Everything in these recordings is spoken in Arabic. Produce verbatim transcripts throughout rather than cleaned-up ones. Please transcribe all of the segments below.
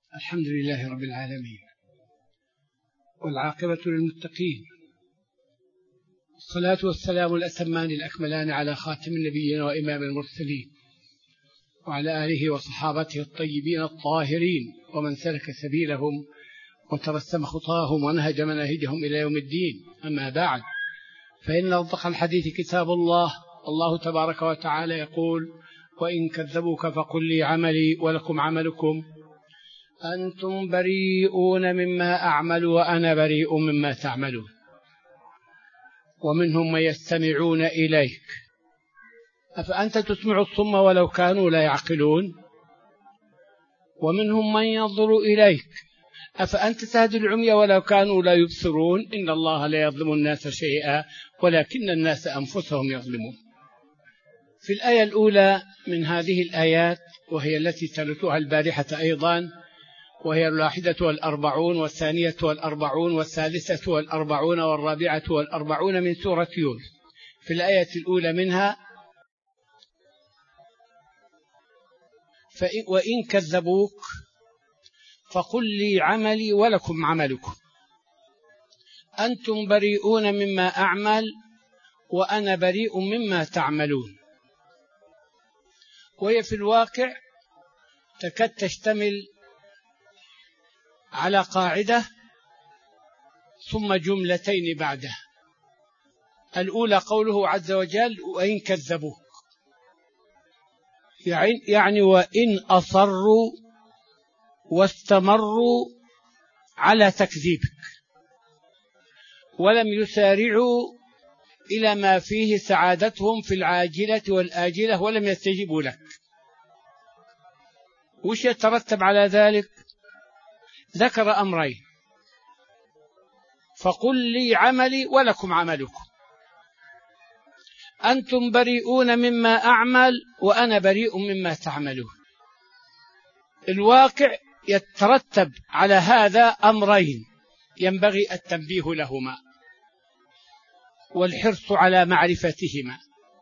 الحمد لله رب العالمين، والعاقبة للمتقين، الصلاة والسلام الأتمان الأكملان على خاتم النبيين وإمام المرسلين، وعلى آله وصحابته الطيبين الطاهرين، ومن سلك سبيلهم وترسم خطاهم ونهج مناهجهم إلى يوم الدين. أما بعد، فإن أصدق الحديث كتاب الله. الله تبارك وتعالى يقول: وإن كذبوك فقل لي عملي ولكم عملكم أنتم بريئون مما أعمل وأنا بريء مما تعملون. ومنهم من يستمعون إليك أفأنت تسمع الصم ولو كانوا لا يعقلون، ومنهم من ينظر إليك أفأنت تهدي العمي ولو كانوا لا يبصرون. إن الله لا يظلم الناس شيئا ولكن الناس أنفسهم يظلمون. في الآية الأولى من هذه الآيات، وهي التي تلتها البارحة أيضا، وهي الواحدة والأربعون والثانية والأربعون والثالثة والأربعون والرابعة والأربعون من سورة يونس. في الآية الأولى منها: وإن كذبوك فقل لي عملي ولكم عملكم أنتم بريئون مما أعمل وأنا بريء مما تعملون. وهي في الواقع تكاد تشتمل على قاعدة ثم جملتين بعدها. الأولى قوله عز وجل: وإن كذبوك، يعني وإن أصروا واستمروا على تكذيبك ولم يسارعوا إلى ما فيه سعادتهم في العاجلة والآجلة ولم يستجيبوا لك. وش يترتب على ذلك؟ ذكر أمرين: فقل لي عملي ولكم عملكم أنتم بريئون مما أعمل وأنا بريء مما تعملون. الواقع يترتب على هذا أمرين ينبغي التنبيه لهما والحرص على معرفتهما.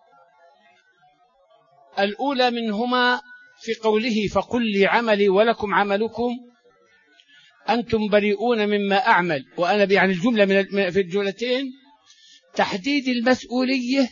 الأولى منهما في قوله: فقل لي عملي ولكم عملكم أنتم بريئون مما أعمل وأنا، يعني الجملة من في الجملتين تحديد المسؤولية،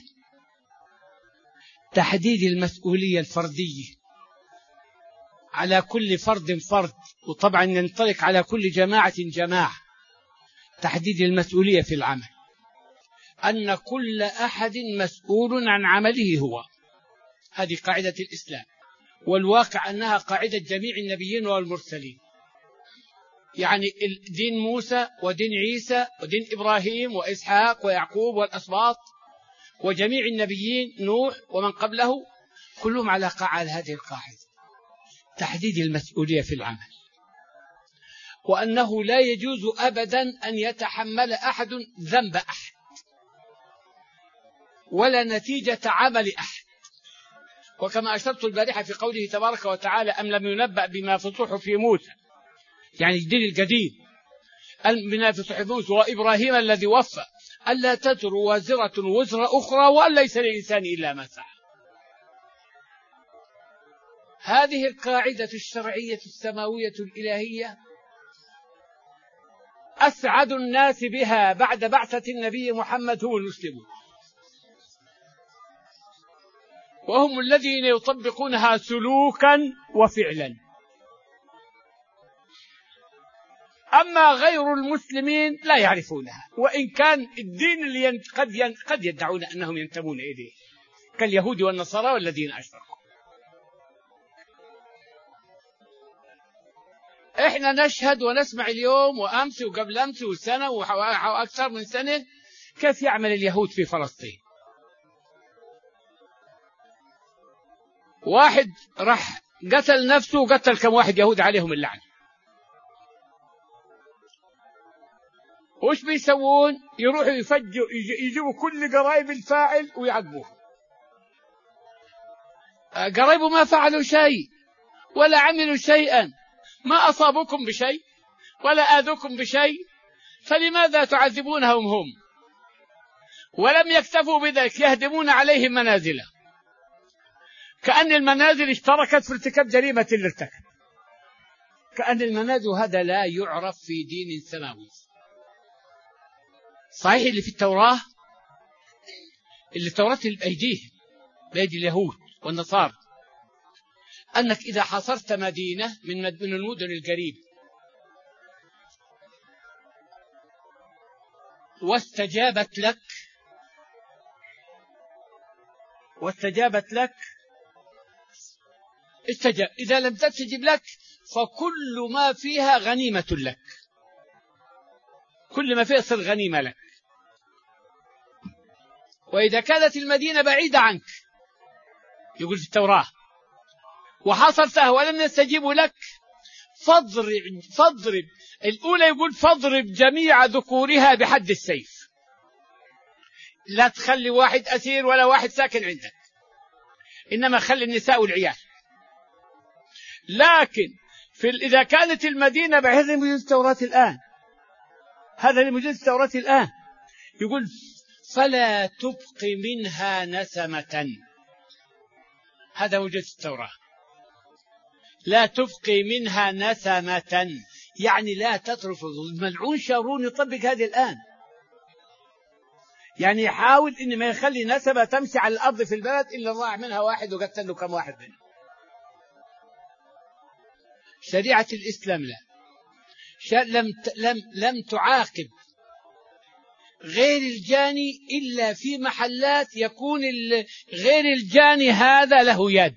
تحديد المسؤولية الفردية على كل فرد فرد، وطبعا ينطلق على كل جماعة جماعة. تحديد المسؤولية في العمل، أن كل أحد مسؤول عن عمله هو. هذه قاعدة الإسلام، والواقع أنها قاعدة جميع النبيين والمرسلين. يعني دين موسى ودين عيسى ودين إبراهيم وإسحاق ويعقوب والأسباط وجميع النبيين، نوح ومن قبله، كلهم على قاعدة هذه القاعدة: تحديد المسؤولية في العمل، وأنه لا يجوز أبدا أن يتحمل أحد ذنب أحد ولا نتيجة عمل أحد. وكما أشرت البارحة في قوله تبارك وتعالى: أم لم ينبأ بما في صحف موسى، يعني الدين الجديد، بما في صحف موسى وإبراهيم الذي وفى ألا تزر وازرة وزر أخرى وأن ليس للإنسان إلا ما سعى. هذه القاعدة الشرعية السماوية الإلهية أسعد الناس بها بعد بعثة النبي محمد هو المسلمون، وهم الذين يطبقونها سلوكا وفعلا. أما غير المسلمين لا يعرفونها، وإن كان الدين اللي قد قد يدعون أنهم ينتمون إليه، كاليهود والنصارى والذين أشركوا. إحنا نشهد ونسمع اليوم وأمس وقبل أمس وسنة وأكثر من سنة كيف يعمل اليهود في فلسطين. واحد راح قتل نفسه وقتل كم واحد يهود عليهم اللعنة. وش بيسوون؟ يروحوا يفجوا، يجيبوا كل قرايب الفاعل ويعذبوه. قرايبه ما فعلوا شيء ولا عملوا شيئا، ما أصابوكم بشيء ولا آذوكم بشيء، فلماذا تعذبونهم هم؟ ولم يكتفوا بذلك، يهدمون عليهم منازله، كأن المنازل اشتركت في ارتكاب جريمة اللي ارتكب. كأن المنازل هذا لا يعرف في دين سماوي. صحيح اللي في التوراة، اللي التوراة بأيديهم، بأيدي اليهود والنصارى، أنك إذا حاصرت مدينة من من المدن القريبة واستجابت لك واستجابت لك استجاب، إذا لم تستجب لك فكل ما فيها غنيمة لك، كل ما فيها صار غنيمة لك. وإذا كانت المدينة بعيدة عنك، يقول في التوراة، وحاصرتها ولم يستجيبوا لك، فاضرب فاضرب الأولى يقول فاضرب جميع ذكورها بحد السيف، لا تخلي واحد أسير ولا واحد ساكن عندك، إنما خلي النساء والعيال. لكن في إذا كانت المدينة بعيدة، موجود التوراة الآن، هذا اللي موجود التوراة الآن، يقول فلا تبق منها نسمة، هذا موجود في التوراة، لا تبقي منها نسمة، يعني لا تترك. الملعون شارون يطبق هذه الآن، يعني يحاول إن ما يخلي نسمة تمشي على الأرض في البلد إلا ضاع منها واحد وقتل له كم واحد منه. شريعة الإسلام لا لم لم لم تعاقب غير الجاني إلا في محلات يكون غير الجاني هذا له يد.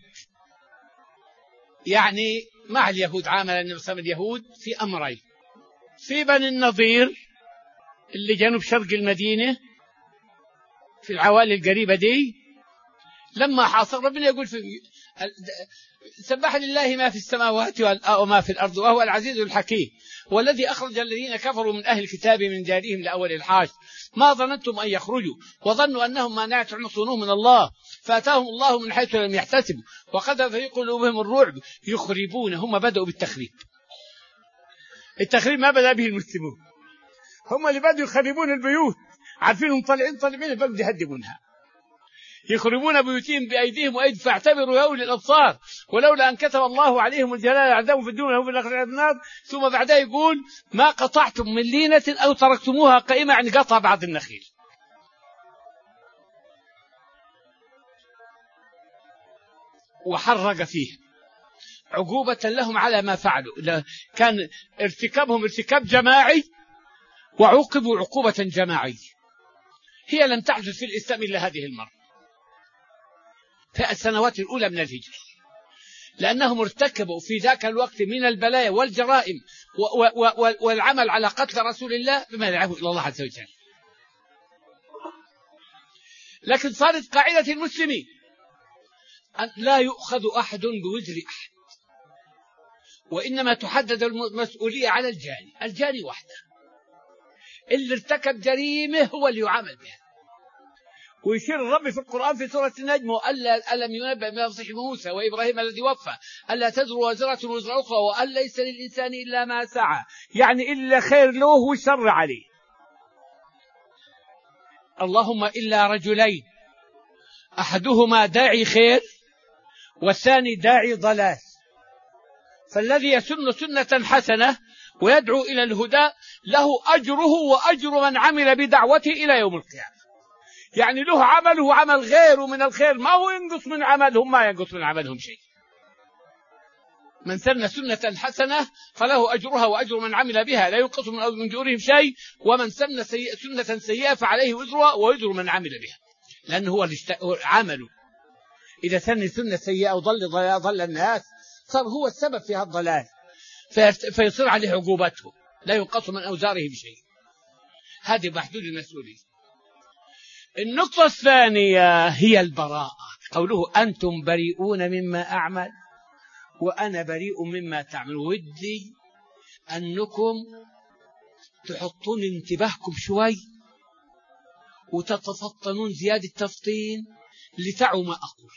يعني مع اليهود عامل النبي صلى الله عليه وسلم اليهود في أمرين: في بني النضير اللي جنوب شرق المدينة في العوالي القريبة دي، لما حاصر ربنا يقول في سبح لله ما في السماوات وما في الأرض وهو العزيز الحكيم، والذي أخرج الذين كفروا من أهل الكتاب من ديارهم لأول الحاج ما ظننتم أن يخرجوا وظنوا أنهم مانعتهم حصونهم من الله فأتاهم الله من حيث لم يحتسبوا وقذف في قلوبهم الرعب يخربون. هم بدأوا بالتخريب، التخريب ما بدأ به المسلمون، هم اللي بدأوا يخربون البيوت، عارفينهم طالعين طالعين بدأوا يهدمونها، يخربون بيوتهم بأيديهم وأيدي، فاعتبروا يا أولي الأبصار ولولا أن كتب الله عليهم الجلال عذابهم في الدنيا وفي الآخرة النار. ثم بعدها يقول ما قطعتم من لينة أو تركتموها قائمة، يعني قطع بعض النخيل. وحرق فيه عقوبة لهم على ما فعلوا، كان ارتكابهم ارتكاب جماعي وعوقبوا عقوبة جماعية هي لم تحدث في الإسلام إلا هذه المرة في السنوات الأولى من الهجرة، لأنهم ارتكبوا في ذاك الوقت من البلايا والجرائم والعمل على قتل رسول الله بما يدعوه إلى الله عز وجل. لكن صارت قاعدة المسلمين أن لا يؤخذ أحد بوزر أحد، وإنما تحدد المسؤولية على الجاني، الجاني وحده اللي ارتكب جريمة هو اللي يعامل بها. ويشير الرب في القرآن في سورة النجم وألا ألم ينبأ بما في صحيح موسى وإبراهيم الذي وفى ألا تزر وازرة وزر أخرى وأن ليس للإنسان إلا ما سعى، يعني إلا خير له وشر عليه. اللهم إلا رجلين أحدهما داعي خير والثاني داعي ضلال، فالذي يسن سنة حسنة ويدعو إلى الهدى له أجره وأجر من عمل بدعوته إلى يوم القيامة، يعني له عمله وعمل غيره من الخير ما هو ينقص من عملهم، ما ينقص من عملهم شيء. من سن سنة حسنة فله أجرها وأجر من عمل بها لا ينقص من أجورهم شيء، ومن سن سيئة سنة سيئة فعليه وزرها ووزر من عمل بها، لأنه هو عمله. إذا سن سنة سيئة وضل ضل الناس صار هو السبب في هذا الضلال فيصير عليه عقوبته لا ينقص من أوزارهم شيء. هذه محدود المسؤولية. النقطة الثانية هي البراءة، قوله أنتم بريئون مما أعمل وأنا بريء مما تعمل. ودي أنكم تحطون انتباهكم شوي وتتفطنون زيادة تفطين لتعوا ما أقول،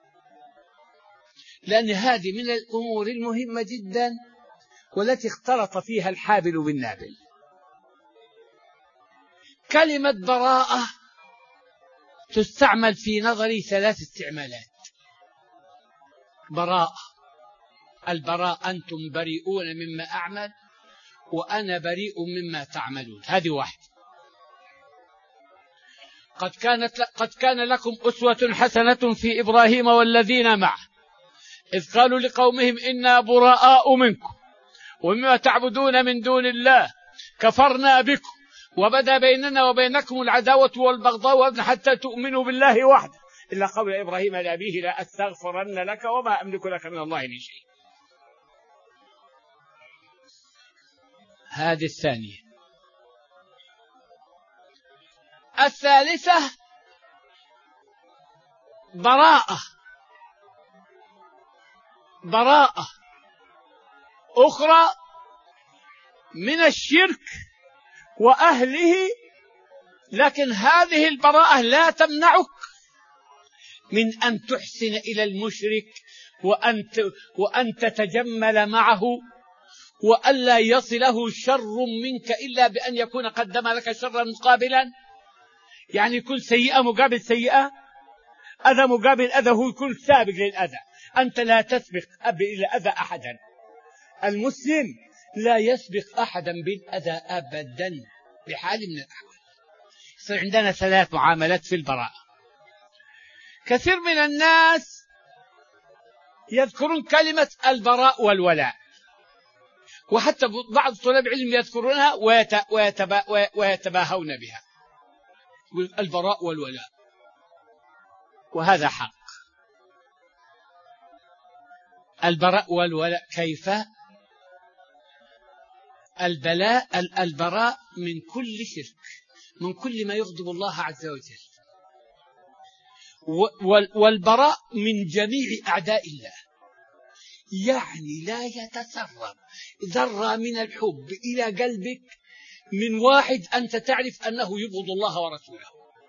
لأن هذه من الأمور المهمة جدا والتي اختلط فيها الحابل بالنابل. كلمة براءة تستعمل في نظري ثلاث استعمالات: براءة البراء أنتم بريئون مما أعمل وأنا بريء مما تعملون. هذه واحد. قد كانت قد كان لكم أسوة حسنة في إبراهيم والذين معه إذ قالوا لقومهم إنا براء منكم ومما تعبدون من دون الله كفرنا بكم وبدا بيننا وبينكم العداوة والبغضاء حتى تؤمنوا بالله وحده إلا قول إبراهيم لأبيه لا أستغفرن لك وما أملك لك من الله من شيء. هذه الثانية. الثالثة براءة براءة أخرى من الشرك وأهله، لكن هذه البراءة لا تمنعك من أن تحسن إلى المشرك وأن وأن تتجمل معه وألا يصله شر منك إلا بأن يكون قدم لك شرا مقابلا. يعني يكون سيئة مقابل سيئة، أذى مقابل أذى، هو يكون سابق للأذى. أنت لا تسبق إلى أذى أحدا. المسلم لا يسبق أحدا بالأذى أبدا بحال من الأحوال. يصير عندنا ثلاث معاملات في البراءة. كثير من الناس يذكرون كلمة البراء والولاء، وحتى بعض طلاب العلم يذكرونها ويتباهون بها، البراء والولاء، وهذا حق. البراء والولاء كيف؟ البلاء البراء من كل شرك، من كل ما يغضب الله عز وجل، والبراء من جميع أعداء الله. يعني لا يتسرب ذرة من الحب إلى قلبك من واحد أنت تعرف أنه يبغض الله ورسوله،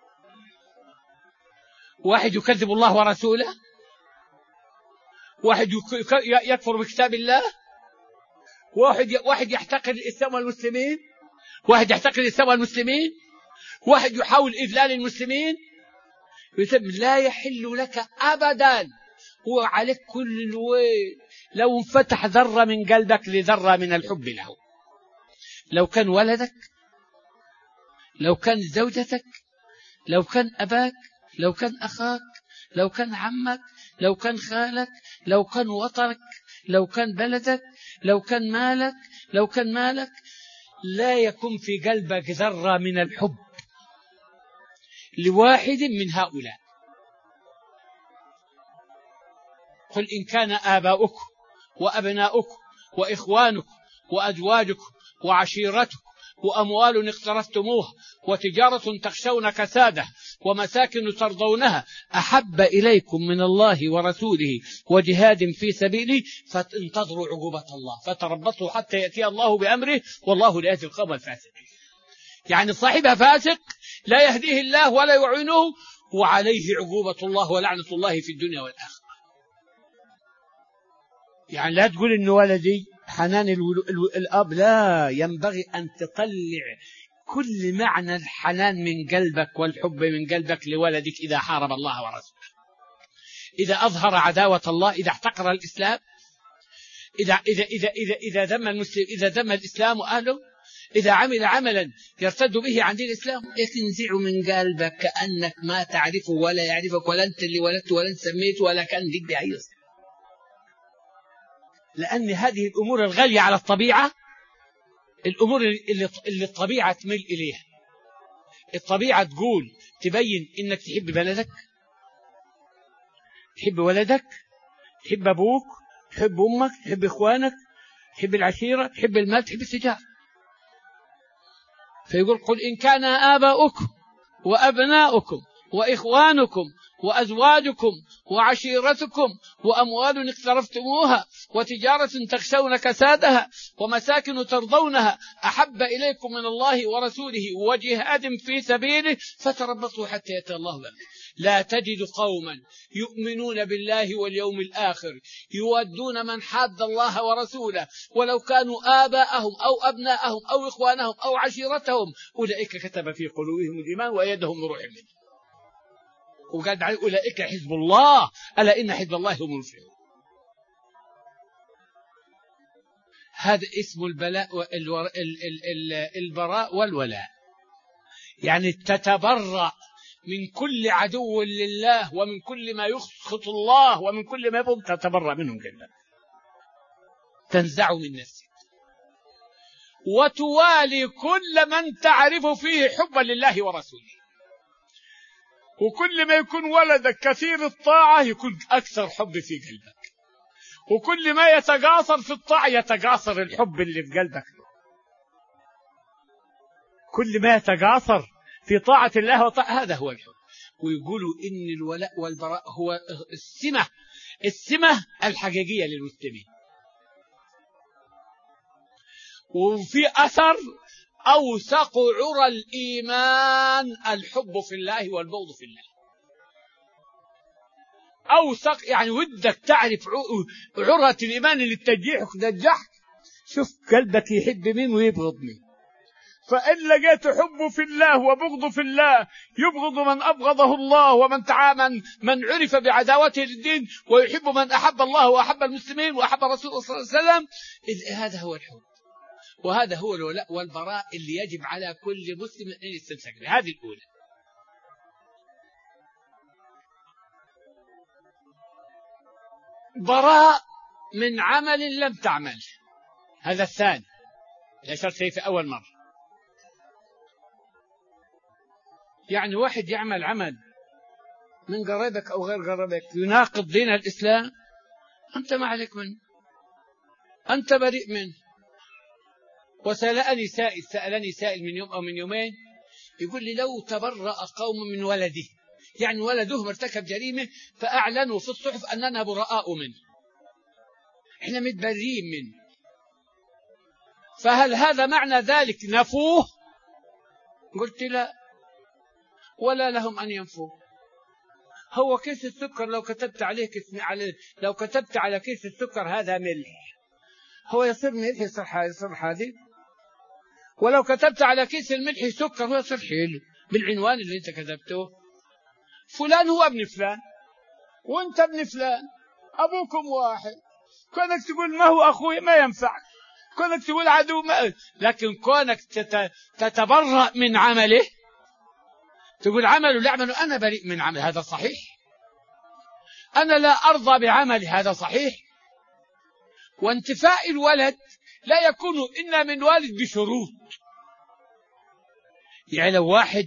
واحد يكذب الله ورسوله، واحد يكفر بكتاب الله، واحد واحد يحتقر الإسلام والمسلمين، واحد يحتقر الإسلام والمسلمين، واحد يحاول إذلال المسلمين. لا يحل لك أبدا. هو عليك كل الويل لو انفتح ذرة من قلبك لذرة من الحب له، لو كان ولدك، لو كان زوجتك، لو كان أباك، لو كان أخاك، لو كان عمك، لو كان خالك، لو كان وطنك، لو كان بلدك، لو كان مالك، لو كان مالك، لا يكون في قلبك ذرة من الحب لواحد من هؤلاء. قل إن كان آباؤكم وأبناؤكم وإخوانكم وأزواجكم وعشيرتكم وأموال اقترفتموها وتجارة تخشون كسادها ومساكن ترضونها أحب إليكم من الله ورسوله وجهاد في سبيله فانتظروا عقوبة الله فتربصوا حتى يأتي الله بأمره والله لا يهدي القوم الفاسقين. يعني صاحبها فاسق لا يهديه الله ولا يعينه وعليه عقوبة الله ولعنة الله في الدنيا والآخرة. يعني لا تقول إن ولدي حنان الأب، لا، ينبغي أن تطلع كل معنى الحنان من قلبك والحب من قلبك لولدك إذا حارب الله ورسوله، إذا أظهر عداوة الله، إذا احتقر الإسلام، إذا إذا إذا إذا إذا ذم المسلم، إذا ذم الإسلام وأهله، إذا عمل عملا يرتد به عن دين الإسلام، تنزع من قلبك كأنك ما تعرفه ولا يعرفك ولا أنت اللي ولدت ولا سميت ولا كان لك بعيص. لأن هذه الأمور الغالية على الطبيعة، الأمور اللي, اللي الطبيعة تميل إليها. الطبيعة تقول تبين إنك تحب بلدك، تحب ولدك، تحب أبوك، تحب أمك، تحب إخوانك، تحب العشيرة، تحب المال، تحب التجارة. فيقول قل إن كان آباؤكم وأبناؤكم وإخوانكم وأزواجكم وعشيرتكم وأموال اقترفتموها وتجارة تخشون كسادها ومساكن ترضونها أحب إليكم من الله ورسوله وجهاد في سبيله فتربصوا حتى يأتي الله بأمره. لا تجد قوما يؤمنون بالله واليوم الآخر يودون من حاد الله ورسوله ولو كانوا آباءهم أو أبناءهم أو إخوانهم أو عشيرتهم أولئك كتب في قلوبهم الإيمان وأيدهم بروح منه. وقال أولئك حزب الله ألا إن حزب الله هم المفلحون. هذا اسم البلاء البراء والولاء، يعني تتبرأ من كل عدو لله ومن كل ما يسخط الله ومن كل ما يبغض، تتبرأ منهم جدا، تنزع من نفسك، وتوالي كل من تعرف فيه حبا لله ورسوله. وكل ما يكون ولدك كثير الطاعة يكون أكثر حب في قلبك، وكل ما يتقاصر في الطاعة يتقاصر الحب اللي في قلبك له. كل ما يتقاصر في طاعة الله وطاعة هذا هو الحب. ويقولوا إن الولاء والبراء هو السمة السمة الحقيقية للمسلمين. وفي أثر أوثق عرى الإيمان الحب في الله والبغض في الله. أوثق يعني ودك تعرف عرى الإيمان اللي تجيحك تنجحك، شوف قلبك يحب مين ويبغض مين. فإن لقيت حب في الله وبغض في الله، يبغض من أبغضه الله، ومن تعامل من عرف بعداوته للدين، ويحب من أحب الله وأحب المسلمين وأحب الرسول صلى الله عليه وسلم. هذا هو الحب، وهذا هو الولاء والبراء اللي يجب على كل مسلم أن يستمسك به. هذه الأولى. براء من عمل لم تعمل، هذا الثاني اللي أشرت فيه في أول مرة. يعني واحد يعمل عمل من قريبك أو غير قريبك يناقض دين الإسلام، أنت ما عليك منه، أنت بريء منه. وسألني سائل سألني سائل من يوم أو من يومين، يقول لي لو تبرأ قوم من ولده، يعني ولده ارتكب جريمة فأعلنوا في الصحف أننا براء منه، إحنا متبرئين منه، فهل هذا معنى ذلك نفوه؟ قلت لا، ولا لهم أن ينفوه. هو كيس السكر لو كتبت عليه كيس على لو كتبت على كيس السكر هذا ملح، هو يصير ملح يصير يصير حادق. ولو كتبت على كيس الملح سكر هو يصير حلو بالعنوان اللي انت كتبته. فلان هو ابن فلان وانت ابن فلان، ابوكم واحد، كونك تقول ما هو اخوي ما ينفعك، كونك تقول عدو ما، لكن كونك تتبرأ من عمله، تقول عمله لا عمله، انا بريء من عمل، هذا صحيح. انا لا ارضى بعمل، هذا صحيح. وانتفاء الولد لا يكون إلا من والد بشروط. يعني لو واحد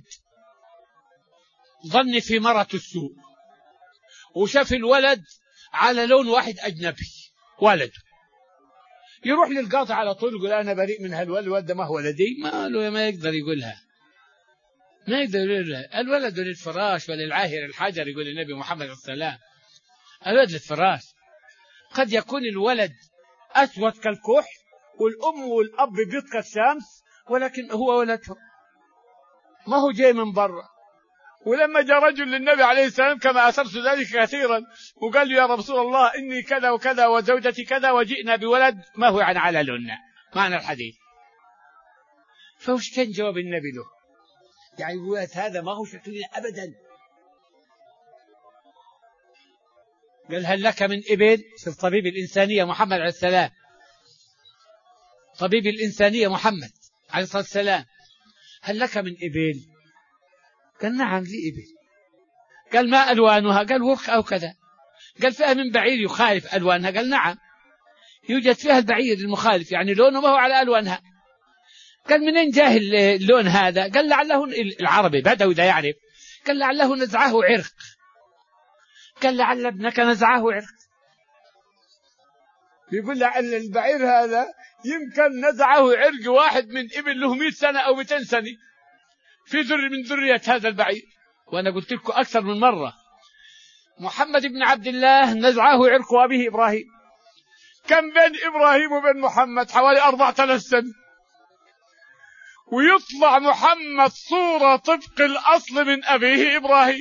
ظن في مرة السوء وشاف الولد على لون واحد أجنبي ولده، يروح للقاضي على طول يقول أنا بريء من هالولد، الولد ما هو ولدي، ما له ما يقدر يقولها، ما يقدر يقولها. الولد للفراش وللعاهر الحجر، يقول النبي محمد صلى الله عليه وسلم، الولد للفراش. قد يكون الولد أسود كالكحل والأم والأب بيض كالشمس، ولكن هو ولده ما هو جاي من برا. ولما جاء رجل للنبي عليه السلام كما أثرت ذلك كثيرا وقال له يا رسول الله إني كذا وكذا وزوجتي كذا وجئنا بولد ما هو يعني على لوننا، معنى الحديث. فوش كان جواب النبي له؟ يعني الولد هذا ما هو شكلنا أبدا. قال هل لك من إبل؟ في طبيب الإنسانية محمد عليه السلام، طبيب الإنسانية محمد عليه الصلاة والسلام، هل لك من إبل؟ قال نعم لي إبل. قال ما ألوانها؟ قال ورق أو كذا. قال فيها من بعير يخالف ألوانها؟ قال نعم يوجد فيها البعير المخالف، يعني لونه ما هو على ألوانها. قال منين جاه اللون هذا؟ قال لعله العربي بدوي ده يعرف. قال لعله نزعه عرق. قال لعل ابنك نزعه عرق. بيقول لعل البعير هذا يمكن نزعه عرق واحد من ابن له مئة سنة أو مئتين سنة في ذر من ذرية هذا البعير. وأنا قلت لكم أكثر من مرة محمد بن عبد الله نزعه عرق أبيه إبراهيم. كم بين إبراهيم وبين محمد؟ حوالي أربعة آلاف سنة. ويطلع محمد صورة طبق الأصل من أبيه إبراهيم،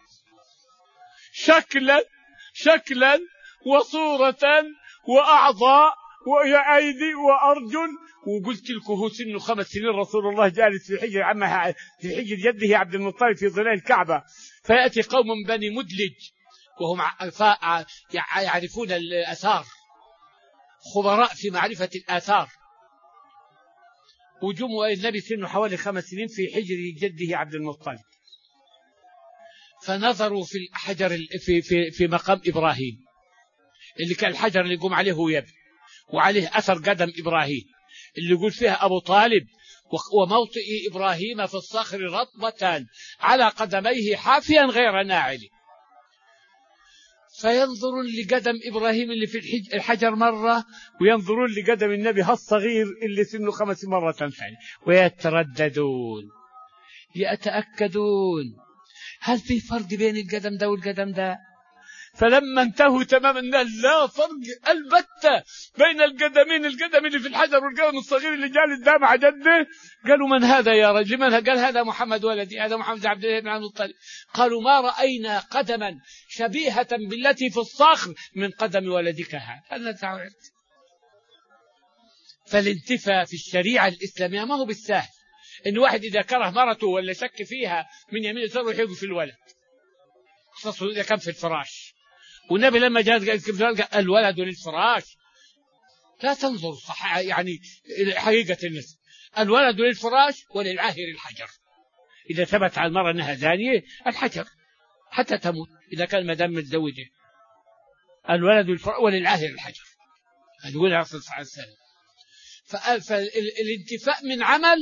شكلا شكلا وصورة وأعضاء وأيدي وأرجل. وقلت لكم هو سنه خمس سنين رسول الله جالس في حجر عمه في حجر جده عبد المطلب في ظلال الكعبة، فيأتي قوم من بني مدلج وهم يعرفون الأثار، خبراء في معرفة الآثار، وجموا النبي سنه حوالي خمس سنين في حجر جده عبد المطلب، فنظروا في الحجر في في في مقام إبراهيم اللي كان الحجر اللي يقوم عليه هو يبني، وعليه أثر قدم إبراهيم اللي يقول فيها أبو طالب: وموطئ إبراهيم في الصخر رطبة على قدميه حافيا غير ناعل. فينظرون لقدم إبراهيم اللي في الحجر مرة، وينظرون لقدم النبي هالصغير اللي سنه خمس مرة ثانية، ويترددون يتأكدون هل في فرق بين القدم ده والقدم ده. فلما انتهوا تماما لا فرق البتة بين القدمين، القدم اللي في الحجر والقدم الصغير اللي جالس ده مع جده. قالوا: من هذا يا رجل؟ من قال: هذا محمد ولدي، هذا محمد عبد الله بن عبد المطلب. قالوا: ما رأينا قدما شبيهة بالتي في الصخر من قدم ولدك هذا. هل تعرف؟ فالانتفاء في الشريعة الإسلامية ما هو بالسهل إن واحد إذا كره مرته ولا شك فيها من يمين يسار يحب في الولد، خصوصا إذا كان في الفراش. والنبي لما جاء قال: الولد للفراش. لا تنظر صح يعني حقيقة النسب، الولد للفراش وللعاهر الحجر. إذا ثبت على المرأة أنها زانية الحجر حتى تموت إذا كان مدام متزوجة. الولد للفراش وللعاهر الحجر، هذا هو الرسول صلى الله عليه وسلم. فالانتفاء من عمل،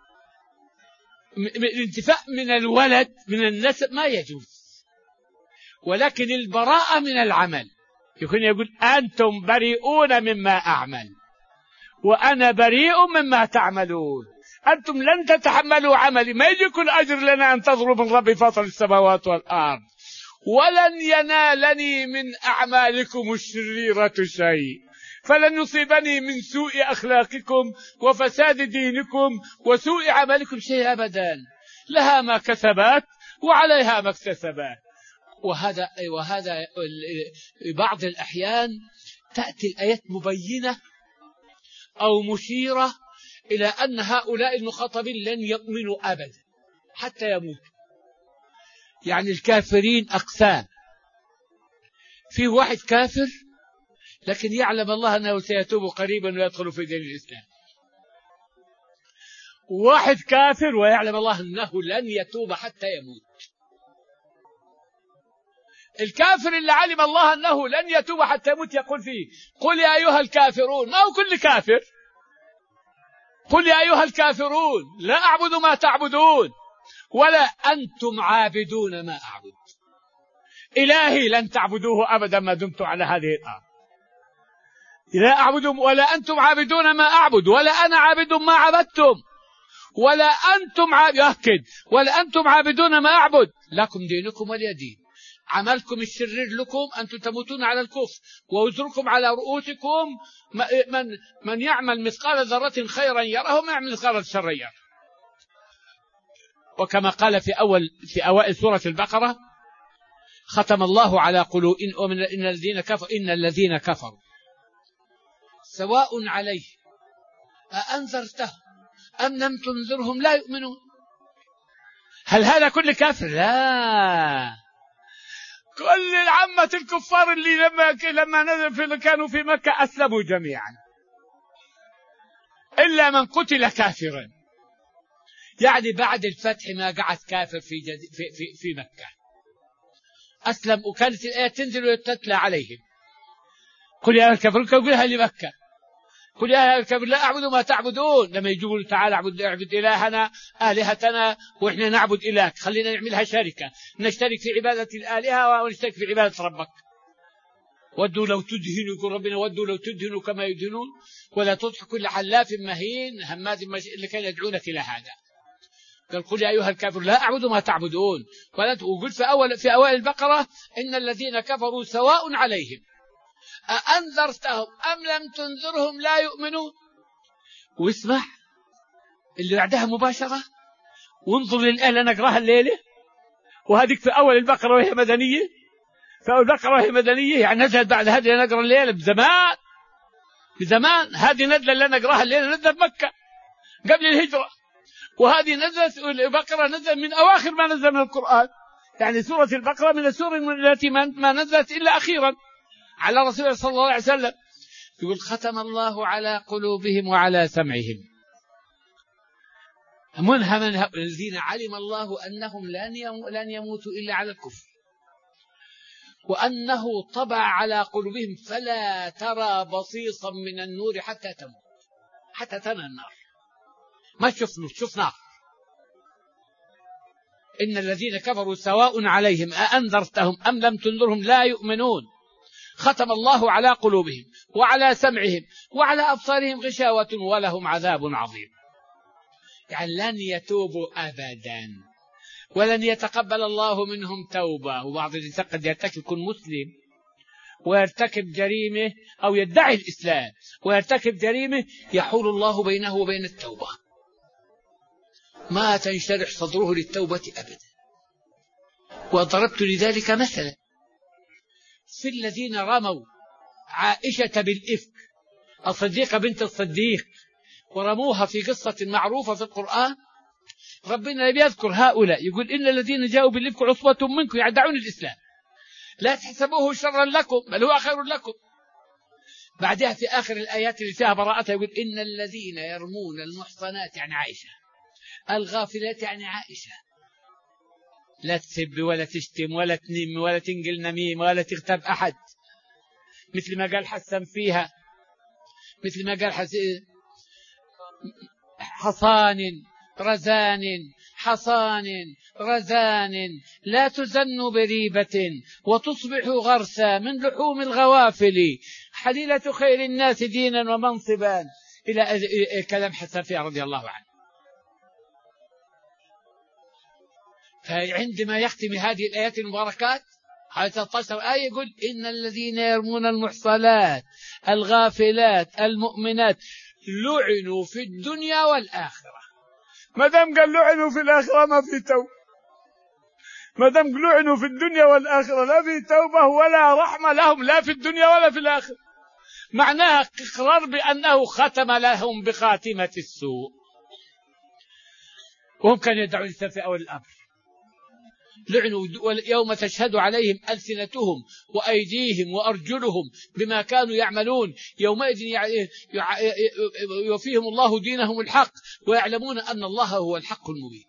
الانتفاء من الولد من النسب ما يجوز، ولكن البراءة من العمل. يكون يقول: أنتم بريئون مما أعمل وأنا بريء مما تعملون، أنتم لن تتحملوا عملي، ما يجي كل أجر لنا أن تضرب من ربي فاطر السماوات والأرض، ولن ينالني من أعمالكم الشريرة شيء، فلن يصيبني من سوء أخلاقكم وفساد دينكم وسوء عملكم شيء أبدا، لها ما كسبت وعليها ما اكتسبت. وهذا وهذا بعض الأحيان تأتي الآيات مبينة أو مشيرة إلى أن هؤلاء المخاطبين لن يؤمنوا أبدا حتى يموتوا. يعني الكافرين أقسام، في واحد كافر لكن يعلم الله أنه سيتوب قريبا ويدخل في دين الإسلام، واحد كافر ويعلم الله أنه لن يتوب حتى يموت. الكافر اللي علم الله أنه لن يتوب حتى يموت يقول فيه: قل يا أيها الكافرون، ما هو كل كافر، قل يا أيها الكافرون لا أعبد ما تعبدون ولا أنتم عابدون ما أعبد، إلهي لن تعبدوه أبدا ما دمت على هذه الأرض، لا أعبد ولا أنتم عابدون ما أعبد ولا أنا عابد ما عبدتم ولا أنتم عابد ولا أنتم عابدون ما أعبد، لكم دينكم ولي دين. عملكم الشرير لكم أنتم تموتون على الكفر، ووزركم على رؤوسكم. من من يعمل مثقال ذرة خيرا يره ومن يعمل مثقال شرا يره. وكما قال في أول في أوائل سورة البقرة: ختم الله على قلوب إن الذين كفروا إن الذين كفروا سواء عليه أأنذرتهم أم لم تنذرهم لا يؤمنون. هل هذا كل كافر؟ لا، كل العامة الكفار اللي لما لما نزل في كانوا في مكة أسلموا جميعا إلا من قتل كافرا. يعني بعد الفتح ما قعد كافر في في في, في مكة، أسلم، وكانت الآية تنزل وتتلى عليهم: قل يا الكافرون، قولها لمكة: قل يا الكافرون لا أعبد ما تعبدون. لما يجوا تعالى اعبد اعبد إلهنا آلهتنا وإحنا نعبد إلهك، خلينا نعملها شركة، نشترك في عبادة الآلهة ونشترك في عبادة ربك. ودوا لو تدهنوا، يقول ربنا: ودوا لو تدهنوا كما يدهنون ولا تضحك كل حلاف مهين هماز اللي كان يدعونك إلى هذا. قال: قل يا أيها الكافر لا أعبد ما تعبدون. وقل في أول في أوائل البقرة: إن الذين كفروا سواء عليهم أأنذرتهم أم لم تنذرهم لا يؤمنون. واسمع اللي بعدها مباشرة، وانظر للآية اللي نقراها الليلة، وهذيك في أول البقرة وهي مدنية، في أول البقرة وهي مدنية، يعني نزلت بعد هذه اللي نقرأ الليلة بزمان بزمان. هذه نزلة اللي نقراها الليلة نزلت مكة قبل الهجرة، وهذه نزلت البقرة نزل من أواخر ما نزل من القرآن. يعني سورة البقرة من السور التي ما نزلت إلا أخيرا على رسول الله صلى الله عليه وسلم. يقول ختم الله على قلوبهم وعلى سمعهم منها من الذين علم الله أنهم لن يموتوا إلا على الكفر وأنه طبع على قلوبهم فلا ترى بصيصا من النور حتى تموت حتى تنى النار ما تشوف نور تشوف نار. إن الذين كفروا سواء عليهم أأنذرتهم أم لم تنذرهم لا يؤمنون ختم الله على قلوبهم وعلى سمعهم وعلى أبصارهم غشاوة ولهم عذاب عظيم. يعني لن يتوبوا أبدا ولن يتقبل الله منهم توبة. وبعض الناس قد يرتكب يكون مسلم ويرتكب جريمة أو يدعي الإسلام ويرتكب جريمة يحول الله بينه وبين التوبة ما تنشرح صدره للتوبة أبدا. وضربت لذلك مثلا في الذين رموا عائشة بالإفك الصديقة بنت الصديق ورموها في قصة معروفة في القرآن. ربنا بيذكر هؤلاء يقول إن الذين جاءوا بالإفك عصبة منكم يدعون الإسلام لا تحسبوه شرا لكم بل هو خير لكم. بعدها في آخر الآيات اللي فيها براءتها يقول إن الذين يرمون المحصنات يعني عائشة الغافلات يعني عائشة لا تسب ولا تشتم ولا تنم ولا تنقل نميم ولا تغتاب أحد مثل ما قال حسن فيها مثل ما قال حصان رزان حصان رزان لا تزن بريبة وتصبح غرسا من لحوم الغوافل حليلة خير الناس دينا ومنصبا إلى كلام حسن فيها رضي الله عنه. فعندما يختم هذه الآيات المباركات على ثلاثة عشر آية يقول إن الذين يرمون المحصنات الغافلات المؤمنات لعنوا في الدنيا والآخرة. ما دام قال لعنوا في الآخرة ما في توبة. ما دام لعنوا في الدنيا والآخرة لا في توبة ولا رحمة لهم لا في الدنيا ولا في الآخرة. معناها إقرار بأنه ختم لهم بخاتمة السوء. وهم كانوا يدعون الإسلام في أول الأمر. لعنوا يوم تشهد عليهم ألسنتهم وأيديهم وأرجلهم بما كانوا يعملون يومئذ يوفيهم الله دينهم الحق ويعلمون أن الله هو الحق المبين.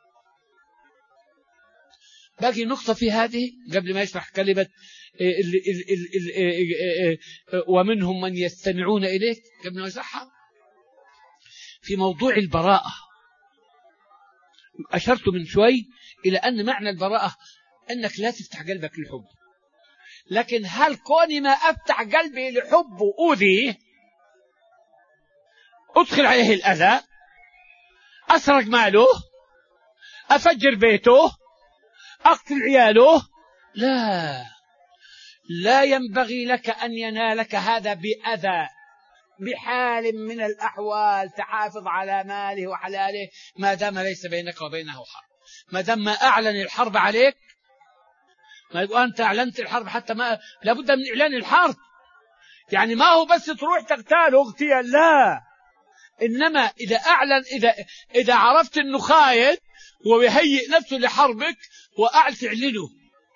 باقي نقطة في هذه قبل ما يشرح كلمة ومنهم من يستمعون إليك قبل ما يشرحها في موضوع البراءة. أشرت من شوي إلى أن معنى البراءة أنك لا تفتح قلبك للحب. لكن هل كوني ما أفتح قلبي لحب وأوذيه أدخل عليه الأذى أسرق ماله أفجر بيته أقتل عياله؟ لا لا ينبغي لك أن ينالك هذا بأذى بحال من الأحوال. تحافظ على ماله وحلاله ما دام ليس بينك وبينه حرب. ما دام ما أعلن الحرب عليك ما يقول أنت أعلنت الحرب حتى ما لابد من إعلان الحرب. يعني ما هو بس تروح تغتاله اغتيال لا. إنما إذا أعلن إذا إذا عرفت إنه خايف ويهيئ نفسه لحربك وأعل تعلنه.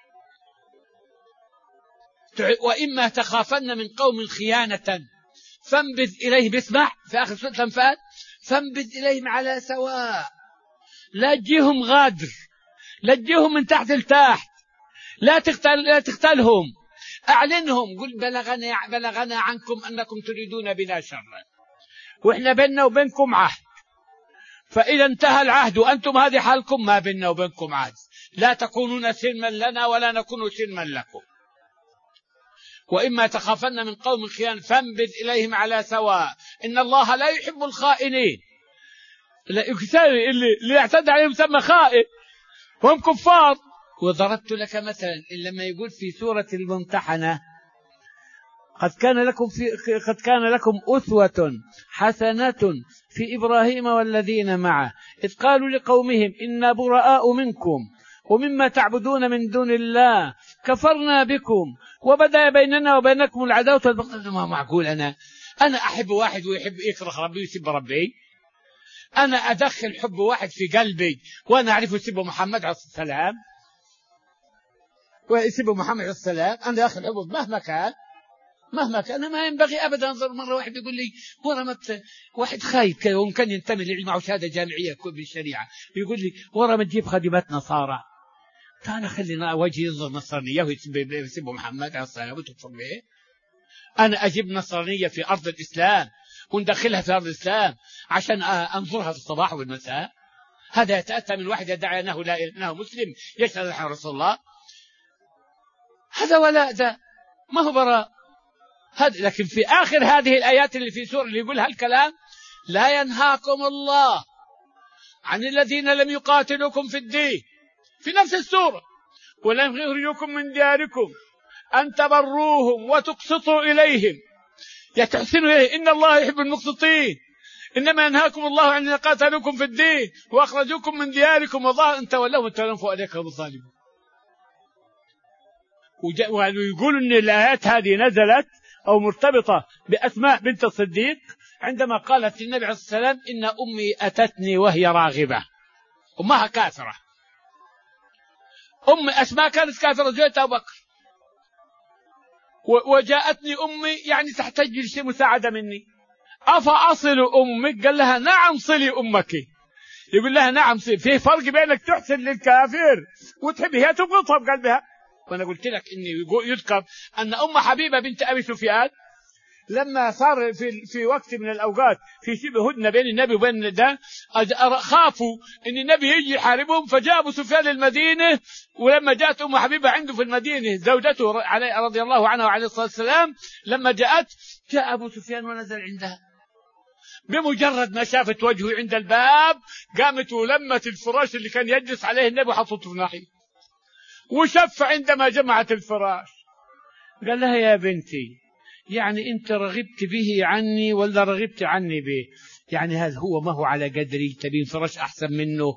وإما تخافن من قوم خيانة فانبذ إليه باسمع في آخر سورة الأنفال فانبذ إليهم على سواء. لا تجيهم غادر لا تجيهم من تحت لتحت لا تقتل لا تقتلهم أعلنهم. قل بلغنا بلغنا عنكم أنكم تريدون بنا شرا وإحنا بيننا وبينكم عهد فإذا انتهى العهد وأنتم هذه حالكم ما بيننا وبينكم عهد لا تكونون سلما لنا ولا نكون سلما لكم. وإما تخافن من قوم خيانة فانبذ إليهم على سواء إن الله لا يحب الخائنين. اللي, اللي يعتدى عليهم سمى خائن وهم كفار. وضربت لك مثلا لما يقول في سورة الممتحنة قد كان لكم في قد كان لكم أسوة حسنة في إبراهيم والذين معه إذ قالوا لقومهم إنا براء منكم ومما تعبدون من دون الله كفرنا بكم وبدأ بيننا وبينكم العداوة والبغضاء. ما معقول أنا أنا أحب واحد ويحب يكره ربي ويسب ربي. أنا أدخل حب واحد في قلبي وأنا أعرف يسب محمد عليه السلام ويسب محمد عليه السلام. أنا أدخل حبه مهما كان مهما كان ما ينبغي أبدا أنظر. مرة واحد يقول لي ورا ما واحد خايب كذا وممكن ينتمي للعلم معه شهادة جامعية بالشريعة، يقول لي ورا ما تجيب خادمات نصارى تعال خلينا وجهي ينظر نصرانية ويسبوا محمد عليه الصلاة والسلام. أنا أجيب نصرانية في أرض الإسلام وندخلها في أرض الإسلام عشان أنظرها في الصباح والمساء؟ هذا يتأتى من واحد يدعي أنه لا أنه مسلم يشهد أن رسول الله. هذا ولا ذا ما هو براء هذا. لكن في آخر هذه الآيات اللي في سورة اللي يقول هالكلام: لا ينهاكم الله عن الذين لم يقاتلوكم في الدين، في نفس السورة، ولم يخرجوكم من دياركم أن تبروهم وتقسطوا إليهم، يتحسنوا إليه إن الله يحب المقسطين. إنما ينهاكم الله عن الذين قاتلوكم في الدين وأخرجوكم من دياركم وظاهروا أن تولوا وتنفوا عليكم الظالمون. ويقولوا أن الآيات هذه نزلت أو مرتبطة بأسماء بنت الصديق عندما قالت للنبي عليه الصلاة والسلام: إن أمي أتتني وهي راغبة. أمها كافرة، أم أسماء كانت كافرة زوجة أبو بكر، وجاءتني أمي يعني تحتاج لشيء مساعدة مني، أفأصل أمك؟ قال لها: نعم صلي أمك. يقول لها: نعم صلي. في فرق بينك تحسن للكافر وتحب هي تبغضها بقلبها. وأنا قلت لك إني يذكر أن أم حبيبة بنت أبي سفيان لما صار في في وقت من الأوقات في شبه هدنة بين النبي وبين ده، خافوا إن النبي يجي يحاربهم، فجاء أبو سفيان للمدينة. ولما جاءت أم حبيبة عنده في المدينة زوجته عليه رضي الله عنها وعليه الصلاة والسلام، لما جاءت جاء أبو سفيان ونزل عندها. بمجرد ما شافت وجهه عند الباب قامت ولمت الفراش اللي كان يجلس عليه النبي وحطته في ناحية وشف. عندما جمعت الفراش قال لها: يا بنتي، يعني أنت رغبت به عني ولا رغبت عني به؟ يعني هذا هو ما هو على قدري، تبين فراش أحسن منه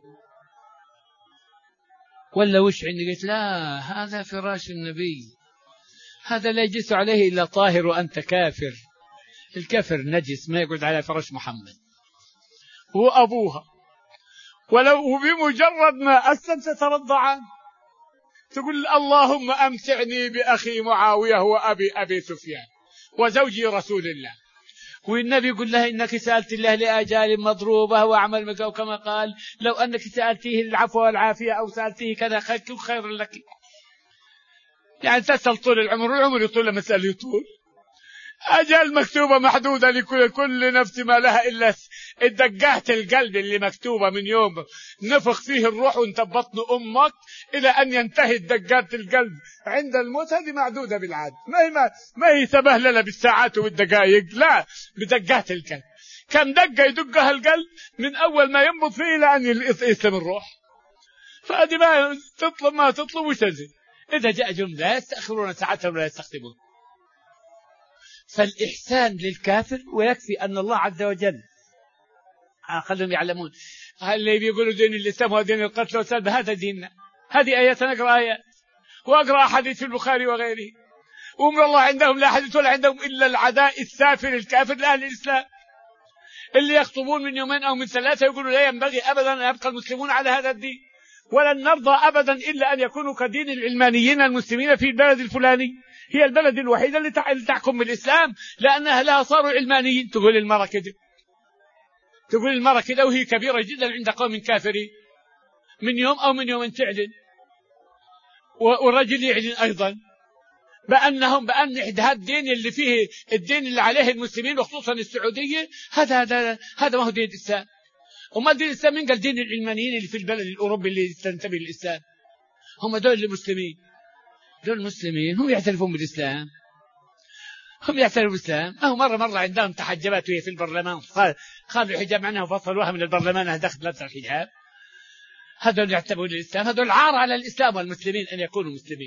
ولا وش عندي؟ قلت: لا، هذا فراش النبي، هذا لا يجلس عليه إلا طاهر وأنت كافر. الكافر نجس ما يقعد على فراش محمد. هو أبوها، ولو بمجرد ما أسلم تترضى عنه، تقول: اللهم أمتعني بأخي معاوية وأبي أبي سفيان وزوجي رسول الله. والنبي يقول لها: إنك سألت الله لآجال مضروبة وأعمل مكة، كما قال: لو أنك سألتيه العفو والعافية أو سألتيه كذا خير لك. يعني تسأل طول العمر، والعمر يطول لما تسأل يطول. أجل مكتوبة محدودة لكل كل نفس ما لها إلا الدقات القلب اللي مكتوبة من يوم نفخ فيه الروح وانت بطن أمك إلى أن ينتهي دقات القلب عند الموت. هذه معدودة بالعاد، ما هي ما, ما هي تبهللة بالساعات والدقائق، لا، بدقات القلب. كم دقة يدقها القلب من أول ما ينبض فيه إلى أن يسلم الروح. فهذه ما تطلب ما تطلب وتزيد. إذا جاء جملة لا يستأخرون ساعتها ولا يستقدمون. فالإحسان للكافر، ويكفي أن الله عز وجل خلهم يعلمون. اللي بيقولوا دين الإسلام ودين القتل والسلب، هذا ديننا. هذه آيات، نقرأ آيات وأقرأ حديث في البخاري وغيره. وأمر الله عندهم لا حديث ولا عندهم إلا العداء السافر الكافر لأهل الإسلام، اللي يخطبون من يومين أو من ثلاثة يقولوا لا ينبغي أبدا أن يبقى المسلمون على هذا الدين، ولن نرضى أبدا إلا أن يكونوا كدين العلمانيين المسلمين في البلد الفلاني. هي البلد الوحيدة اللي تحكم بالإسلام لأنها لها صاروا علمانيين. تقول المرأة كده، تقول المرأة كده وهي كبيرة جدا عند قوم كافرين، من يوم أو من يوم تعلن، والرجل يعلن أيضا بأنهم بأن هذا الدين اللي فيه الدين اللي عليه المسلمين وخصوصا السعودية، هذا هذا هذا ما هو دين الإسلام. وما دين الإسلام؟ من قال دين العلمانيين اللي في البلد الأوروبي اللي يستنتمي للإسلام، هم دول المسلمين، دول المسلمين هم يعترفون بالإسلام، هم يعترفون بالإسلام. أو مرة مرة عندهم تحجبات وهي في البرلمان، خالوا الحجاب عنها وفصلوها من البرلمان دخل لبس الحجاب. هذول يعتبرون الإسلام، هذول عار على الإسلام والمسلمين أن يكونوا مسلمين،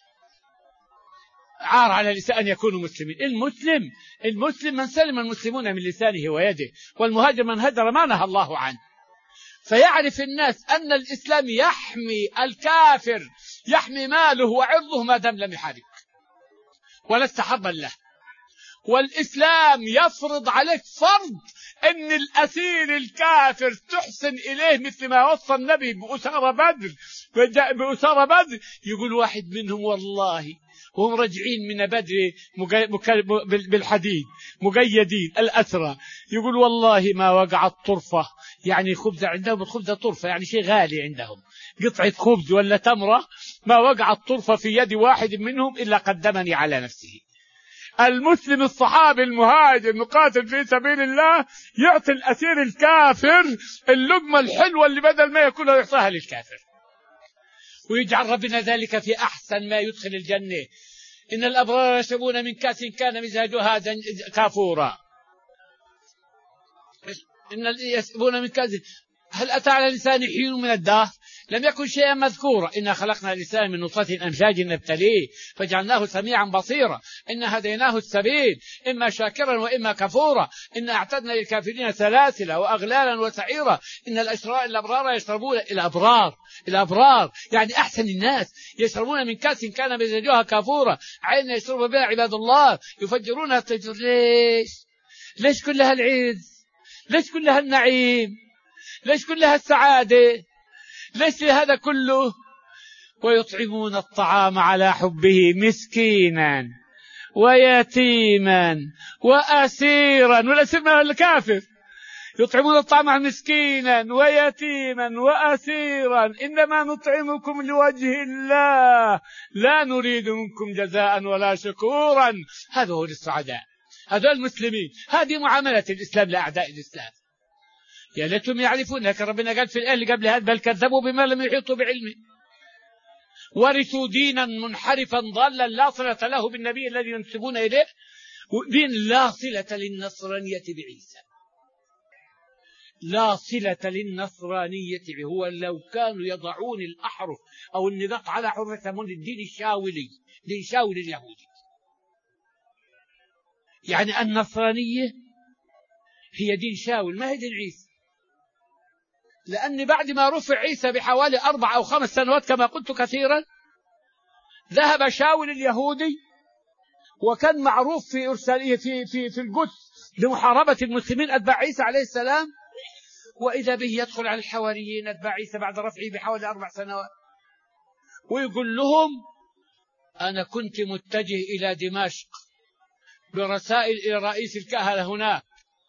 عار على الإسلام أن يكونوا مسلمين. المسلم المسلم من سلم المسلمون من لسانه ويده، والمهاجر من هجر ما نهى الله عنه. فيعرف الناس أن الإسلام يحمي الكافر، يحمي ماله وعرضه ما دام لم يحارب ولست حربا له. والإسلام يفرض عليك فرض أن الأسير الكافر تحسن إليه، مثل ما وصى النبي بأسارة بدر. بأسارة بدر يقول واحد منهم: والله وهم راجعين من بدر بالحديد مقيدين الأسرى، يقول والله ما وقعت طرفة، يعني خبز عندهم، الخبز طرفة يعني شيء غالي عندهم، قطعة خبز ولا تمرة، ما وقعت طرفة في يد واحد منهم إلا قدمني على نفسه. المسلم الصحابي المهاجر مقاتل في سبيل الله يعطي الأسير الكافر اللقمة الحلوة اللي بدل ما يأكلها يعطيها للكافر، ويجعل ربنا ذلك في أحسن ما يدخل الجنة. إن الأبرار يشربون من كأس كان مزاجها كافورا، إن يشربون من كأس. هل أتى على لسان حين من الدهر لم يكن شيئا مذكورا. إنا خلقنا الإنسان من نطفة أمشاج نبتليه فجعلناه سميعا بصيرا، إنا هديناه السبيل إما شاكرا وإما كفورا، إنا أعتدنا للكافرين سلاسل وأغلالا وسعيرا، إن الأبرار يشربون الأبرار الأبرار يعني أحسن الناس يشربون من كأس كان مزاجها كافورا، عين يشرب بها عباد الله يفجرونها تفجيرا. ليش ليش كل هالعز؟ ليش كل هالنعيم؟ ليش كل هالسعادة؟ ليش هذا كله؟ ويطعمون الطعام على حبه مسكينا ويتيما وأسيرا، والأسير من الكافر. يطعمون الطعام مسكينا ويتيما وأسيرا إنما نطعمكم لوجه الله لا نريد منكم جزاء ولا شكورا. هذا هو السعداء، هذول المسلمين، هذه معاملة الإسلام لأعداء الإسلام. يا ليتهم يعرفون، لكن ربنا قال في الآية اللي قبل هذا بل كذبوا بما لم يحيطوا بعلمه ورثوا دينا منحرفا ضالا لا صلة له بالنبي الذي ينسبون إليه، دين لا صلة للنصرانية بعيسى، لا صلة للنصرانية. هو لو كانوا يضعون الأحرف أو النطاق على حرف يسمون الدين الشاولي، دين شاول اليهودي. يعني النصرانية هي دين شاول ما هي دين عيسى، لأن بعد ما رفع عيسى بحوالي أربع أو خمس سنوات كما قلت كثيرا، ذهب شاول اليهودي وكان معروف في إرسالية في في في القدس لمحاربة المسلمين أتباع عيسى عليه السلام، وإذا به يدخل على الحواريين أتباع عيسى بعد رفعه بحوالي أربع سنوات ويقول لهم أنا كنت متجه إلى دمشق برسائل إلى رئيس الكهنة هناك،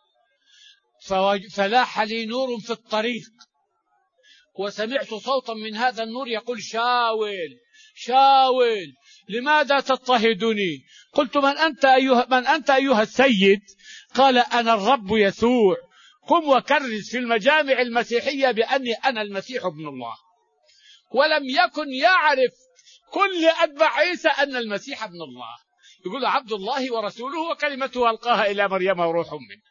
فلاح لي نور في الطريق وسمعت صوتا من هذا النور يقول شاول شاول لماذا تضطهدني؟ قلت من أنت أيها, من أنت أيها السيد؟ قال أنا الرب يسوع، قم وكرز في المجامع المسيحية بأني أنا المسيح ابن الله. ولم يكن يعرف كل أتباع عيسى أن المسيح ابن الله، يقول عبد الله ورسوله وكلمته ألقاها إلى مريم وروح منه.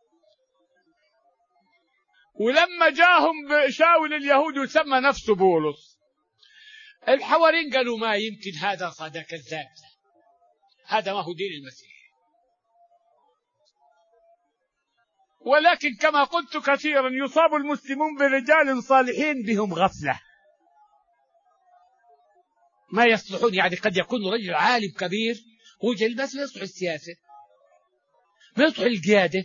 ولما جاهم شاول اليهود وسمى نفسه بولس، الحوارين قالوا ما يمكن هذا صادق كذاب، هذا ما هو دين المسيح. ولكن كما قلت كثيرا يصاب المسلمون برجال صالحين بهم غفلة ما يصلحون. يعني قد يكون رجل عالم كبير وجل بس ما يصلح السياسة، ما يصلح القيادة،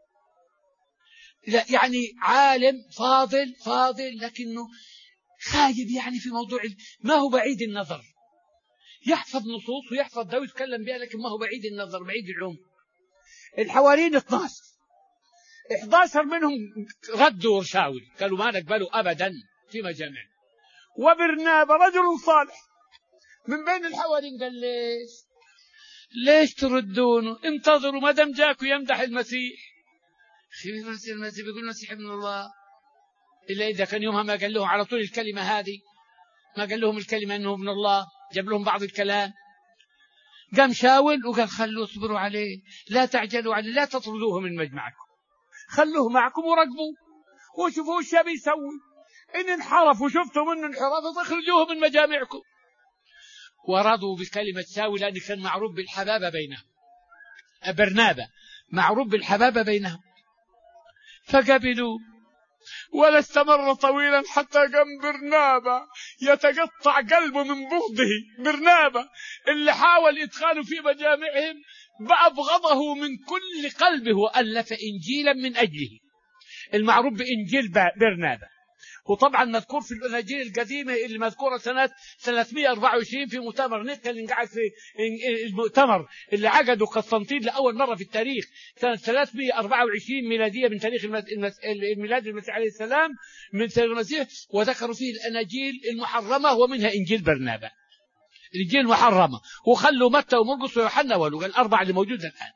لا يعني عالم فاضل فاضل لكنه خايب يعني في موضوع، ما هو بعيد النظر، يحفظ نصوص ويحفظ ده ويتكلم بها لكن ما هو بعيد النظر بعيد العمر. الحواريين اثناشر احد عشر منهم ردوا شاول قالوا ما نقبلوا أبدا في مجامع. وبرنابا رجل صالح من بين الحواريين قال ليش ليش تردونه؟ انتظروا ما دام جاكوا يمدح المسيح. المسيح المسيح بيقول المسيح ابن الله، إلا إذا كان يومها ما قال لهم على طول الكلمة هذه، ما قال لهم الكلمة أنه ابن الله، جاب لهم بعض الكلام. قام شاول وقال خلوا اصبروا عليه، لا تعجلوا عليه، لا تطردوه من مجمعكم، خلوه معكم وراقبوه وشوفوا ايش بيسوي، إن انحرف وشفتوا منه انحراف اخرجوه من مجامعكم. ورضوا بكلمة شاول لأن كان معروف بالحبابة بينهم، برنابا معروف بالحبابة بينهم، فقبلوا. ولا استمر طويلا حتى قام برنابا يتقطع قلبه من بغضه. برنابا اللي حاول إدخاله في مجامعهم بأبغضه من كل قلبه وألف إنجيلا من أجله، المعروف بإنجيل برنابا. وطبعا مذكور في الأناجيل القديمة اللي مذكورة سنة ثلاثمائة وأربعة وعشرين في مؤتمر نيقيا اللي قاعد في المؤتمر اللي عقده قسطنطين لأول مرة في التاريخ سنة ثلاثمائة وأربعة وعشرين ميلادية من تاريخ الميلاد المسيح عليه السلام من سيد المسيح، وذكروا فيه الأناجيل المحرمة ومنها إنجيل برنابا، الإنجيل المحرمة، وخلوا متى ومرقس ويوحنا ولوقا الأربعة اللي موجودة الآن،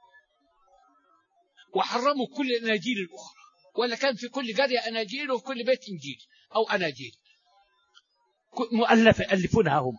وحرموا كل الأناجيل الأخرى، ولا كان في كل قرية أناجيل وفي كل بيت إنجيل أو أناجيل مؤلفة ألفونها هم.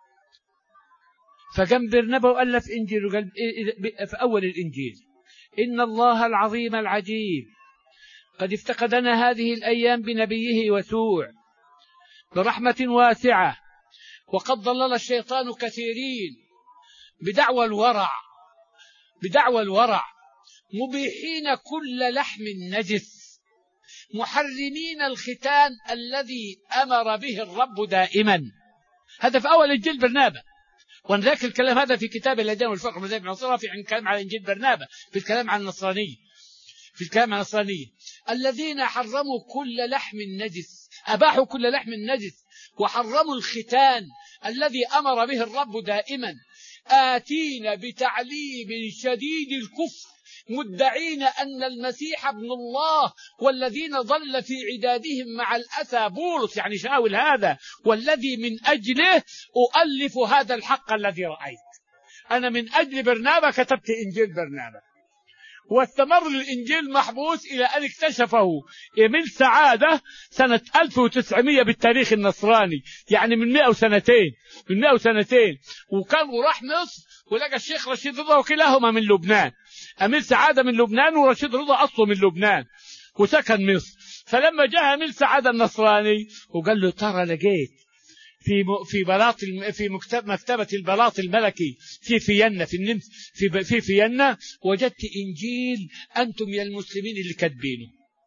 فقام برنابا وألف إنجيل وقال في أول الإنجيل: إن الله العظيم العجيب قد افتقدنا هذه الأيام بنبيه يسوع برحمة واسعة، وقد ضلل الشيطان كثيرين بدعوى الورع بدعوى الورع مبيحين كل لحم نجس، محرمين الختان الذي أمر به الرب دائما. هذا في أول إنجيل برنابا، ونذاك الكلام هذا في كتاب الأديان والفرق المذاهب المعاصرة في الكلام على إنجيل برنابا، في الكلام عن النصرانية، في الكلام عن النصرانية الذين حرموا كل لحم نجس، أباحوا كل لحم نجس، وحرموا الختان الذي أمر به الرب دائما، آتين بتعليم شديد الكفر مدعين أن المسيح ابن الله، والذين ضل في عدادهم مع الأسى بولس يعني شاول هذا، والذي من أجله أؤلف هذا الحق الذي رأيت. أنا من أجل برنابا كتبت إنجيل برنابا، واستمر الإنجيل محبوس إلى أن اكتشفه إيميل سعادة سنة ألف وتسعمائة بالتاريخ النصراني، يعني من مئة وسنتين من مئة وسنتين وكان وراح مصر ولقى الشيخ رشيد رضا وكلاهما من لبنان. أمير سعادة من لبنان ورشيد رضا أصله من لبنان وسكن مصر. فلما جاء أمير سعادة النصراني وقال له: ترى لقيت في في بلاط في مكتبة البلاط الملكي في فيينا في النمس في في فيينا وجدت إنجيل أنتم يا المسلمين اللي كاتبينه.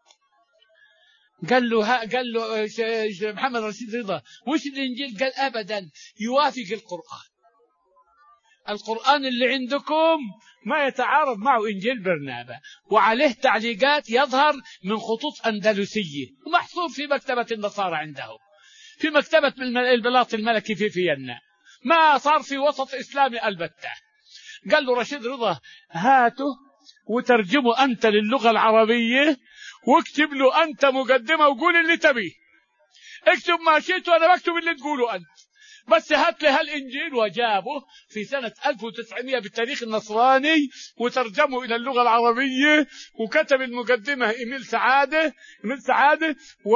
قال له ها قال له محمد رشيد رضا: وش الإنجيل؟ قال: أبدا يوافق القرآن. القرآن اللي عندكم ما يتعارض معه إنجيل برنابا، وعليه تعليقات يظهر من خطوط أندلسية ومحصور في مكتبة النصارى عندهم في مكتبة البلاط الملكي في فيينا، ما صار في وسط إسلامي البتة. قال له رشيد رضا: هاته وترجمه أنت للغة العربية واكتب له أنت مقدمة وقول اللي تبيه، اكتب ما شئت وأنا بكتب اللي تقوله أنت، بس هات لي هالإنجيل. وجابه في سنة ألف وتسعمائة بالتاريخ النصراني وترجمه إلى اللغة العربية وكتب المقدمة إيميل سعادة إيميل سعادة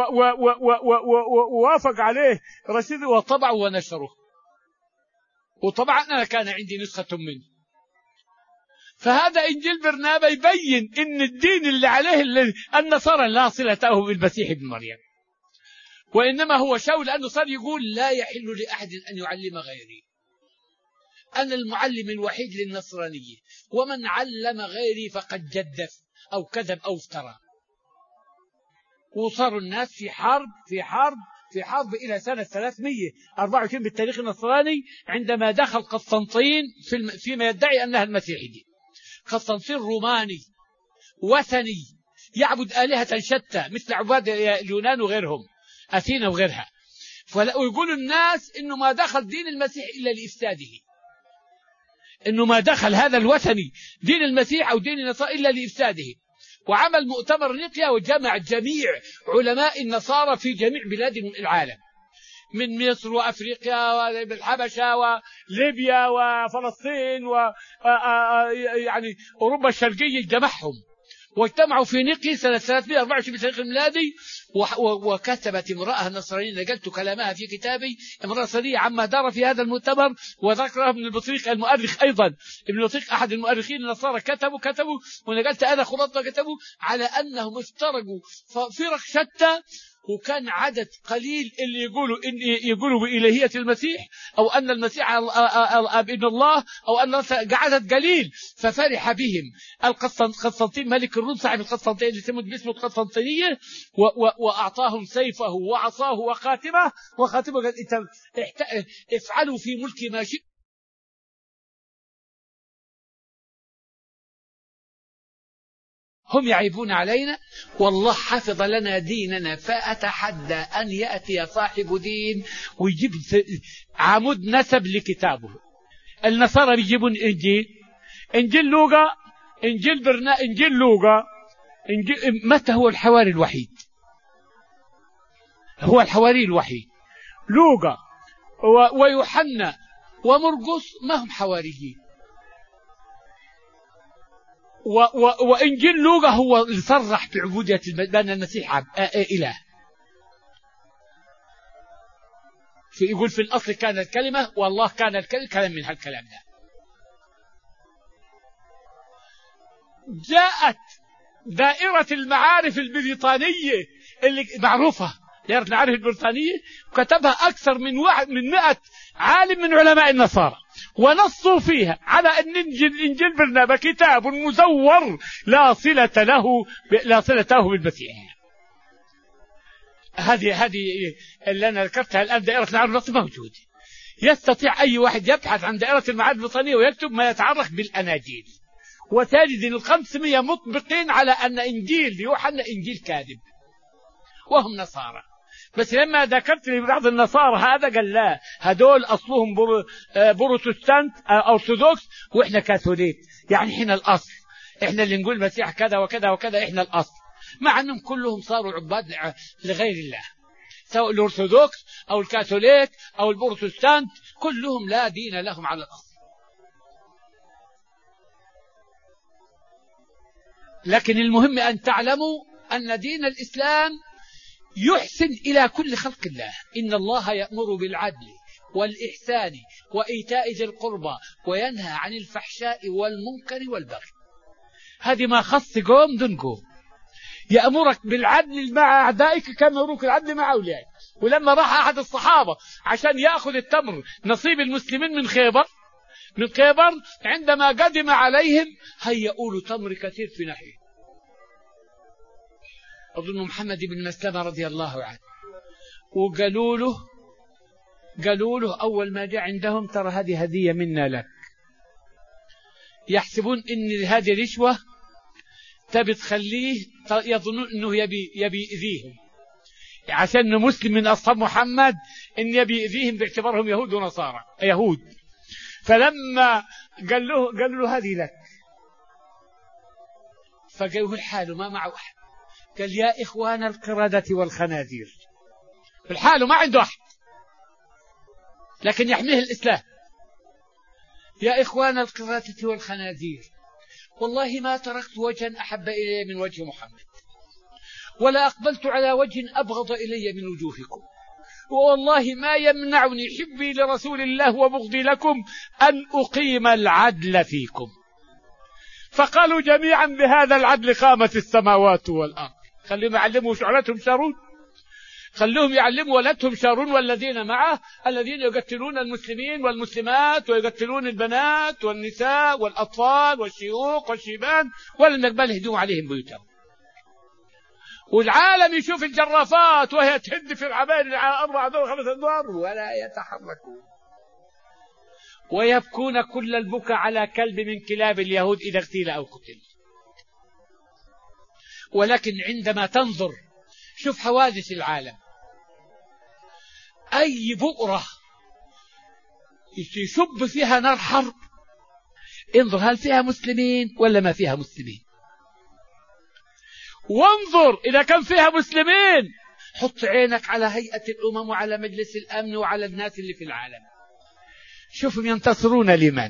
ووافق عليه رشيد وطبعه ونشره. وطبعا أنا كان عندي نسخة منه. فهذا إنجيل برنابا يبين إن الدين اللي عليه النصارى لا صلة له بالمسيح ابن مريم، وإنما هو شاول لأنه صار يقول: لا يحل لأحد أن يعلم غيري، أنا المعلم الوحيد للنصرانية، ومن علم غيري فقد جدف أو كذب أو افترى. وصاروا الناس في حرب في حرب في حرب إلى سنة ثلاثمائة وأربعة وعشرين بالتاريخ النصراني، عندما دخل قسطنطين في فيما يدعي أنها المسيحية. قسطنطين روماني وثني يعبد آلهة شتى مثل عباد اليونان وغيرهم، أثينا وغيرها. ويقول الناس إنه ما دخل دين المسيح إلا لإفساده، إنه ما دخل هذا الوثني دين المسيح أو دين النصارى إلا لإفساده. وعمل مؤتمر نيقيا وجمع جميع علماء النصارى في جميع بلاد العالم، من مصر وأفريقيا والحبشة وليبيا وفلسطين و يعني أوروبا الشرقية، جمعهم واجتمعوا في نيقيا سنة ثلاثمائة وأربعة وعشرين بالتاريخ الميلادي. وكتبت امرأة نصرانية، نقلت كلامها في كتابي، امرأة نصرانية عما دار في هذا المؤتمر، وذكرها ابن البطريق المؤرخ أيضا، ابن البطريق أحد المؤرخين النصارى كتبوا كتبوا ونقلت أنا خلاصة كتبوا على أنهم افترقوا فرق شتى، وكان عدد قليل اللي يقولوا إن يقولوا بإلهية المسيح أو أن المسيح ابن الله أو أن عدد قليل. ففرح بهم القسطنطين ملك الروم صاحب القسطنطين اللي يسمون باسمه القسطنطينية، وأعطاهم سيفه وعصاه وخاتمه وخاتمه قال: افعلوا في ملك ما شئتم. هم يعيبون علينا، والله حفظ لنا ديننا، فأتحدى أن يأتي صاحب دين ويجيب عمود نسب لكتابه. النصارى بيجيبون إنجيل، إنجيل لوقا، إنجيل برنا، إنجيل لوقا، إنجيل متى هو الحواري الوحيد؟ هو الحواري الوحيد. لوقا ويوحنا ومرقس ما هم حواريين. و و وإنجيل لوقا هو اللي صرح بعبودية بأن المسيح عبد إله. في يقول في الأصل كان الكلمة، والله كان الكلمة، كلام من هالكلام ده. جاءت دائرة المعارف البريطانية اللي معروفة، دائرة المعارف البريطانية، كتبها أكثر من واحد من مئة عالم من علماء النصارى، ونصوا فيها على أن إنجيل برنابا كتاب مزور لا صلة له لا صلة له بالمسيح. هذه هذه اللي أنا ذكرتها الآن دائرة المعارف موجودة. يستطيع أي واحد يبحث عن دائرة المعارف البريطانية ويكتب ما يتعرف بالأناجيل، وتجد الخمسمية مطبقين على أن إنجيل يوحنا إنجيل كاذب، وهم نصارى. بس لما ذكرت لي بعض النصارى هذا قال لا، هدول أصلهم بروتستانت أرثوذكس وإحنا كاثوليك، يعني إحنا الأصل، إحنا اللي نقول المسيح كذا وكذا وكذا، إحنا الأصل، مع أنهم كلهم صاروا عباد لغير الله، سواء الأرثوذكس أو الكاثوليك أو البروتستانت، كلهم لا دين لهم على الأصل. لكن المهم أن تعلموا أن دين الإسلام يحسن إلى كل خلق الله. إن الله يأمر بالعدل والإحسان وإيتاء ذي القربى وينهى عن الفحشاء والمنكر والبغي. هذه ما خص قوم دون قوم. يأمرك بالعدل مع أعدائك كما يأمرك العدل مع أوليائك. ولما راح أحد الصحابة عشان يأخذ التمر نصيب المسلمين من خيبر من خيبر عندما قدم عليهم هيئوا له تمر كثير في ناحية، أظن محمد بن مسلمة رضي الله عنه، وقالوا له قالوا له أول ما جاء عندهم ترى هذه هدية منا لك. يحسبون إن هذه رشوة تبي تخليه يظنون أنه يبي يبي يأذيهم، عشان أنه مسلم من أصحاب محمد إن يبي يأذيهم باعتبارهم يهود ونصارى يهود. فلما قال له قالوا له هذه لك، فقالوا الحال ما معه أحد، قال يا إخوان القردة والخنازير، الحال ما عنده أحد لكن يحميه الإسلام، يا إخوان القردة والخنازير والله ما تركت وجها أحب إلي من وجه محمد، ولا أقبلت على وجه أبغض إلي من وجوهكم، والله ما يمنعني حبي لرسول الله وبغضي لكم أن أقيم العدل فيكم. فقالوا جميعا بهذا العدل قامت السماوات والأرض. خليهم يعلموا شعلتهم شارون، خلوهم يعلموا ولدهم شارون والذين معه الذين يقتلون المسلمين والمسلمات ويقتلون البنات والنساء والأطفال والشيوخ والشيبان ولم يقبل يهدوا عليهم بيوتهم. والعالم يشوف الجرافات وهي تهد في العبائد على أربع أدوار خمس أدوار ولا يتحركون، ويبكون كل البكاء على كلب من كلاب اليهود إذا اغتيل أو قتل. ولكن عندما تنظر شوف حوادث العالم، أي بؤرة يشب فيها نار حرب انظر هل فيها مسلمين ولا ما فيها مسلمين، وانظر إذا كان فيها مسلمين حط عينك على هيئة الأمم وعلى مجلس الأمن وعلى الناس اللي في العالم، شوفهم ينتصرون لمن؟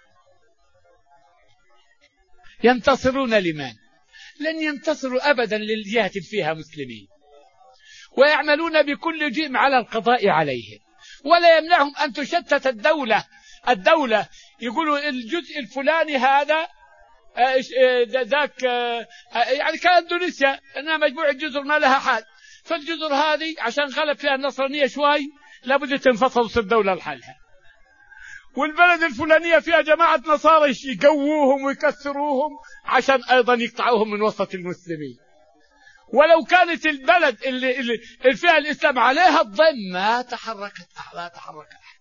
ينتصرون لمن؟ لن ينتصروا أبدا للجهة فيها مسلمين، ويعملون بكل جهد على القضاء عليهم، ولا يمنعهم أن تشتت الدولة الدولة يقولوا الجزء الفلاني هذا ذاك يعني كاندونيسيا انها مجموعه جزر ما لها حال، فالجزر هذه عشان غلب فيها النصرانيه شوي لابد تنفصل وتصير دوله لحالها، والبلد الفلانيه فيها جماعه نصارى يقووهم ويكسروهم عشان ايضا يقطعوهم من وسط المسلمين، ولو كانت البلد اللي, اللي فيها الاسلام عليها الضم ما تحركت ما تحرك احد،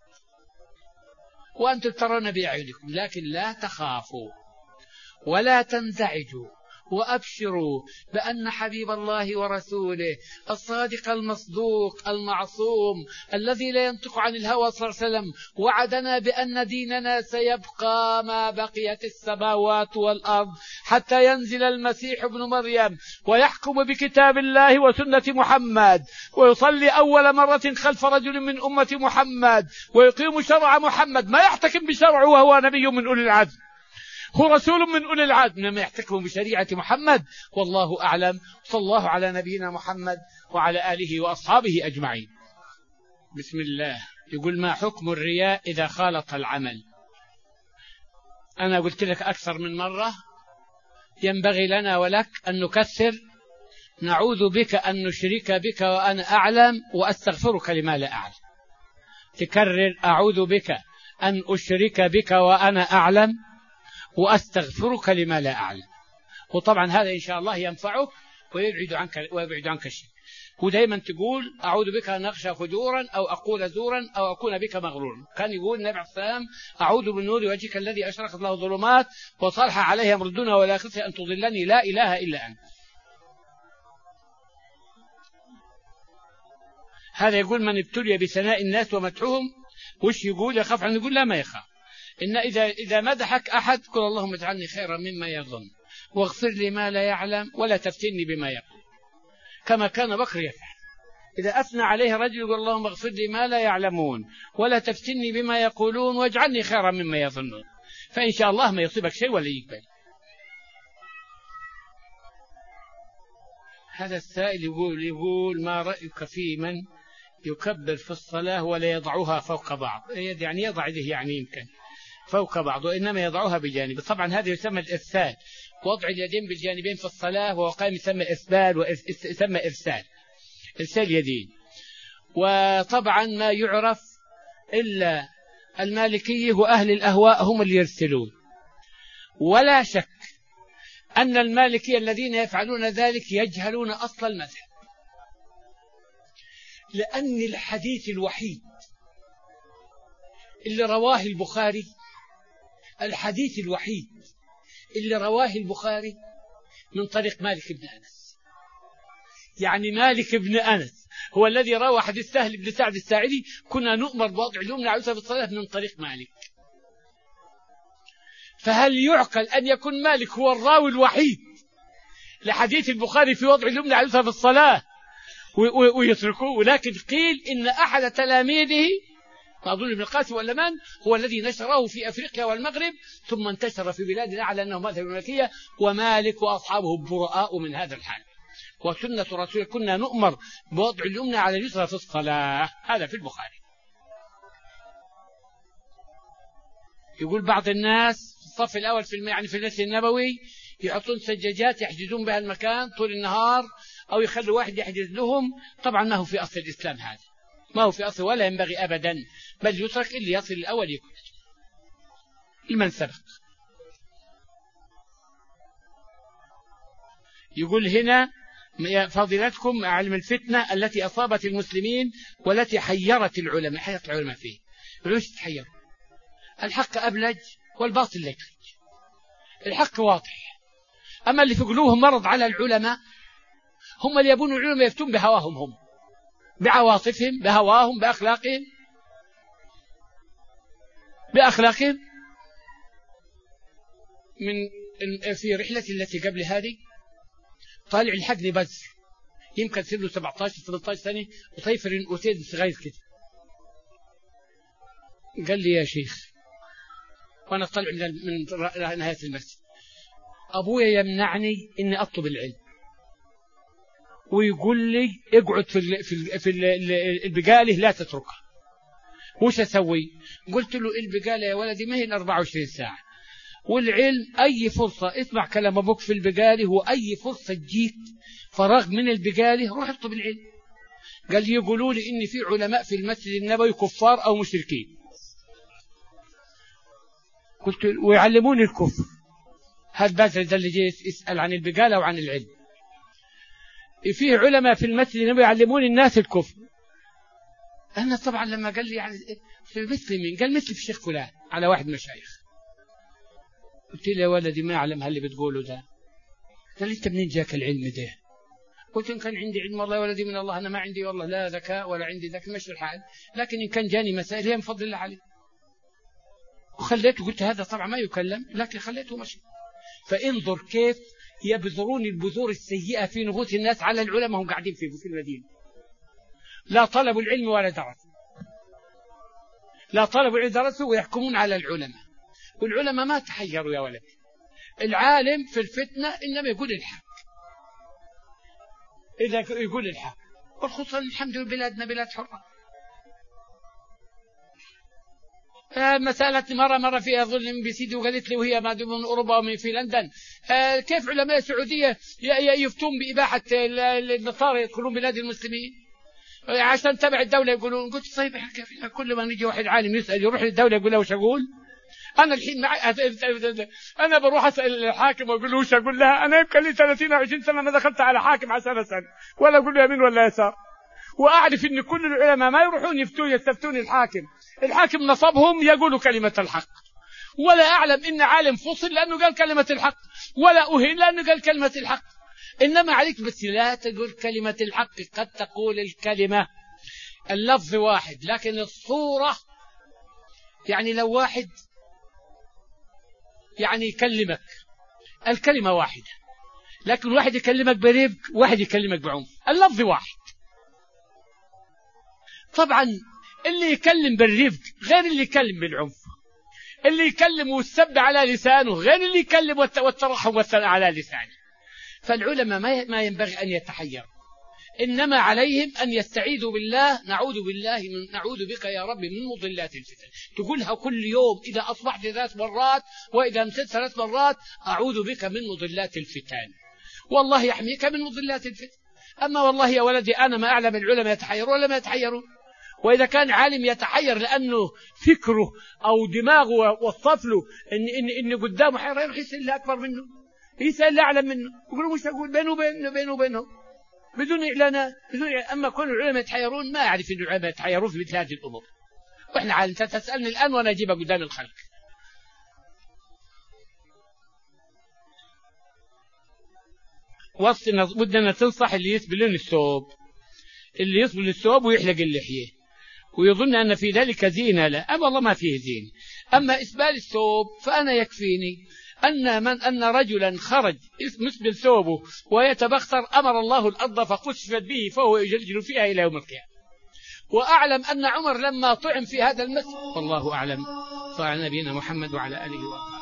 وانتم ترون باعينكم، لكن لا تخافوا ولا تنزعجوا وأبشروا بأن حبيب الله ورسوله الصادق المصدوق المعصوم الذي لا ينطق عن الهوى صلى الله عليه وسلم وعدنا بأن ديننا سيبقى ما بقيت السماوات والأرض حتى ينزل المسيح ابن مريم ويحكم بكتاب الله وسنة محمد ويصلي أول مرة خلف رجل من أمة محمد ويقيم شرع محمد، ما يحتكم بشرعه وهو نبي من أولي العزم، هو رسول من أولي العزم، لما يحتكم بشريعة محمد. والله أعلم. صلى الله على نبينا محمد وعلى آله وأصحابه أجمعين. بسم الله. يقول: ما حكم الرياء إذا خالط العمل؟ أنا قلت لك أكثر من مرة ينبغي لنا ولك أن نكثر: نعوذ بك أن نشرك بك وأنا أعلم وأستغفرك لما لا أعلم. تكرر: أعوذ بك أن أشرك بك وأنا أعلم وأستغفرك لما لا أعلم. وطبعا هذا إن شاء الله ينفعك ويبعد عنك ويبعد عنك الشيء. ودائما تقول: أعوذ بك أن أخشى فجورا أو أقول زورا أو أكون بك مغرورا. كان يقول النبي عليه الصلاة والسلام: أعوذ بالنور وجهك الذي أشرقت له الظلمات وصلح عليها أمر الدنيا ولا خزي أن تضلني لا إله إلا أنت. هذا يقول من ابتلي بثناء الناس ومدحهم وش يقول؟ يخاف أن يقول؟ لا، ما يخاف. إن إذا إذا مدحك أحد قل: اللهم اجعلني خيرا مما يظن واغفر لي ما لا يعلم ولا تفتني بما يقول، كما كان بكر يفعل. إذا أثنى عليه رجل يقول: اللهم اغفر لي ما لا يعلمون ولا تفتني بما يقولون واجعلني خيرا مما يظنون، فإن شاء الله ما يصيبك شيء ولا يقبل. هذا السائل يقول يقول ما رأيك في من يكبر في الصلاة ولا يضعها فوق بعض؟ يعني يضع يده يعني يمكن فوق بعض وإنما يضعها بجانب. طبعا هذا يسمى الإرسال، وضع اليدين بالجانبين في الصلاة وهو قائم يسمى إسبال ويسمى إرسال، إرسال يدين. وطبعا ما يعرف إلا المالكية وأهل الأهواء هم اللي يرسلون، ولا شك أن المالكية الذين يفعلون ذلك يجهلون أصل المذهب، لأن الحديث الوحيد اللي رواه البخاري الحديث الوحيد اللي رواه البخاري من طريق مالك بن أنس. يعني مالك بن أنس هو الذي روى حديث سهل بن سعد الساعدي: كنا نؤمر بوضع اليمنى على اليسرى في الصلاة، من طريق مالك. فهل يعقل أن يكون مالك هو الراوي الوحيد لحديث البخاري في وضع اليمنى على اليسرى في الصلاة ويتركوه؟ ولكن قيل إن أحد تلاميذه ما أظن ابن القاسم ولا من هو الذي نشره في أفريقيا والمغرب ثم انتشر في بلادنا على أنه مذهب المالكية، ومالك وأصحابه براء من هذا الحال. وسنة رسول كنا نؤمر بوضع اليمنى على اليسرى في الصلاة، هذا في البخاري. يقول بعض الناس في الصف الأول في يعني في المسجد النبوي يحطون سجاجات يحجزون بها المكان طول النهار، أو يخلوا واحد يحجز لهم. طبعا ما هو في أصل الإسلام، هذا ما هو في أصل ولا ينبغي أبدا، بل يترك اللي يصل الأول يكون لمن سبق. يقول هنا: فضيلتكم علم الفتنة التي أصابت المسلمين والتي حيرت العلماء. حيرت العلماء فيه ليش تحيروا؟ الحق أبلج والباطل لا يخرج. الحق واضح، أما اللي في قلوبهم مرض على العلماء هم اللي يبون العلماء يفتون بهواهم هم، بعواطفهم، بهواهم، بأخلاقهم بأخلاقهم. من في رحلتي التي قبل هذه طالع الحقني بز يمكن سنه سبعة عشر ثمانية عشر سنة وطيفر أسيد صغير كده، قال لي: يا شيخ، وأنا طلع من نهاية المسجد، أبويا يمنعني إني أطلب العلم ويقول لي اقعد في ال في ال في البقالة لا تتركها، وش أسوي؟ قلت له: البقالة يا ولدي ما هي أربعة وعشرين ساعة، والعلم أي فرصة اسمع كلام أبوك في البقالة، وأي فرصة تجيك فراغ من البقالة روح اطلب العلم. قال لي: يقولوا لي إن في علماء في المسجد النبوي كفار أو مشركين. قلت ويعلموني الكفر. هذا بدر ده اللي جاي يسأل عن البقالة وعن العلم. فيه علماء في المسجد النبوي يعلمون الناس الكفر. أنا طبعا لما قال لي يعني في مثل مين؟ قال مثل في الشيخ فلان على واحد مشايخ. قلت له: يا ولدي ما أعلم هاللي بتقوله ده، قال لي أنت منين جاك العلم ده؟ قلت إن كان عندي علم والله ولدي من الله، أنا ما عندي والله لا ذكاء ولا عندي ذكاء، مش الحال، لكن إن كان جاني مسائل هي من فضل الله عليه. وخليته، قلت هذا طبعا ما يكلم، لكن خليته مشي. فانظر كيف يبذرون البذور السيئة في نفوس الناس على العلماء هم قاعدين في في المدينة. لا طلبوا العلم ولا درسوا، لا طلبوا العلم درسوا ويحكمون على العلماء. والعلماء ما تحيروا يا ولد. العالم في الفتنة إنما يقول الحق، إذا يقول الحق، والخصوصا الحمد لله بلادنا بلاد حرة. مسألة مرة مرة فيها أظن ام بي سي دي وقالت لي وهي ما من أوروبا ومن في لندن، كيف علماء السعودية يفتون بإباحة النصارى يدخلون بلاد المسلمين عشان تبع الدولة يقولون. قلت طيب كل ما نجي واحد عالم يسأل يروح للدولة يقول له وش أقول؟ أنا الحين مع... أنا بروح أسأل الحاكم وأقول له وش أقول لها؟ أنا يبقى لي ثلاثين أو عشرين سنة ما دخلت على حاكم عشان أسأل ولا أقول له يمين ولا يسار، وأعرف إن كل العلماء ما يروحون يفتون يستفتون الحاكم، الحاكم نصبهم يقولوا كلمة الحق، ولا أعلم إن عالم فصل لأنه قال كلمة الحق، ولا أهين لأنه قال كلمة الحق. إنما عليك بس لا تقول كلمة الحق، قد تقول الكلمة اللفظ واحد لكن الصورة، يعني لو واحد يعني يكلمك الكلمة واحدة، لكن واحد يكلمك برفق واحد يكلمك بعنف، اللفظ واحد. طبعا اللي يكلم بالرفق غير اللي يكلم بالعنف، اللي يكلم والسب على لسانه غير اللي يكلم والترحم والثناء على لسانه. فالعلماء ما ينبغي أن يتحيروا، إنما عليهم أن يستعيذوا بالله. نعوذ بالله من نعوذ بك يا رب من مضلات الفتن، تقولها كل يوم إذا أصبحت ثلاث مرات وإذا امسكت ثلاث مرات، أعوذ بك من مضلات الفتن، والله يحميك من مضلات الفتن. أما والله يا ولدي أنا ما أعلم العلماء يتحيرون ولا ما يتحيرون، وإذا كان عالم يتحير لأنه فكره أو دماغه وصف له إن, إن, إن قدامه حيرة، يروح يسأل اللي أكبر منه، يسأل اللي أعلم منه، يقول مش أقول بينه وبينه بينه وبينه بدون إعلانات بدون إعلان. أما كل العلماء يتحيرون، ما أعرف إن العلماء يتحيرون في مثل هذه الأمور. وإحنا عالم تسألني الآن وأنا أجيبها قدام الخلق. وصلنا بدنا تنصح اللي يسبلون الثوب، اللي يسبل الثوب ويحلق اللحية ويظن أن في ذلك زينة، لا أما الله ما فيه زين. أما إسبال الثوب فأنا يكفيني أن من أن رجلا خرج مسبل ثوبه ويتبختر أمر الله الأرض فخسفت به فهو يجلجل فيها إلى يوم القيامة. وأعلم أن عمر لما طعن في هذا المسجد، والله أعلم، صلى نبينا محمد وعلى آله وصحبه.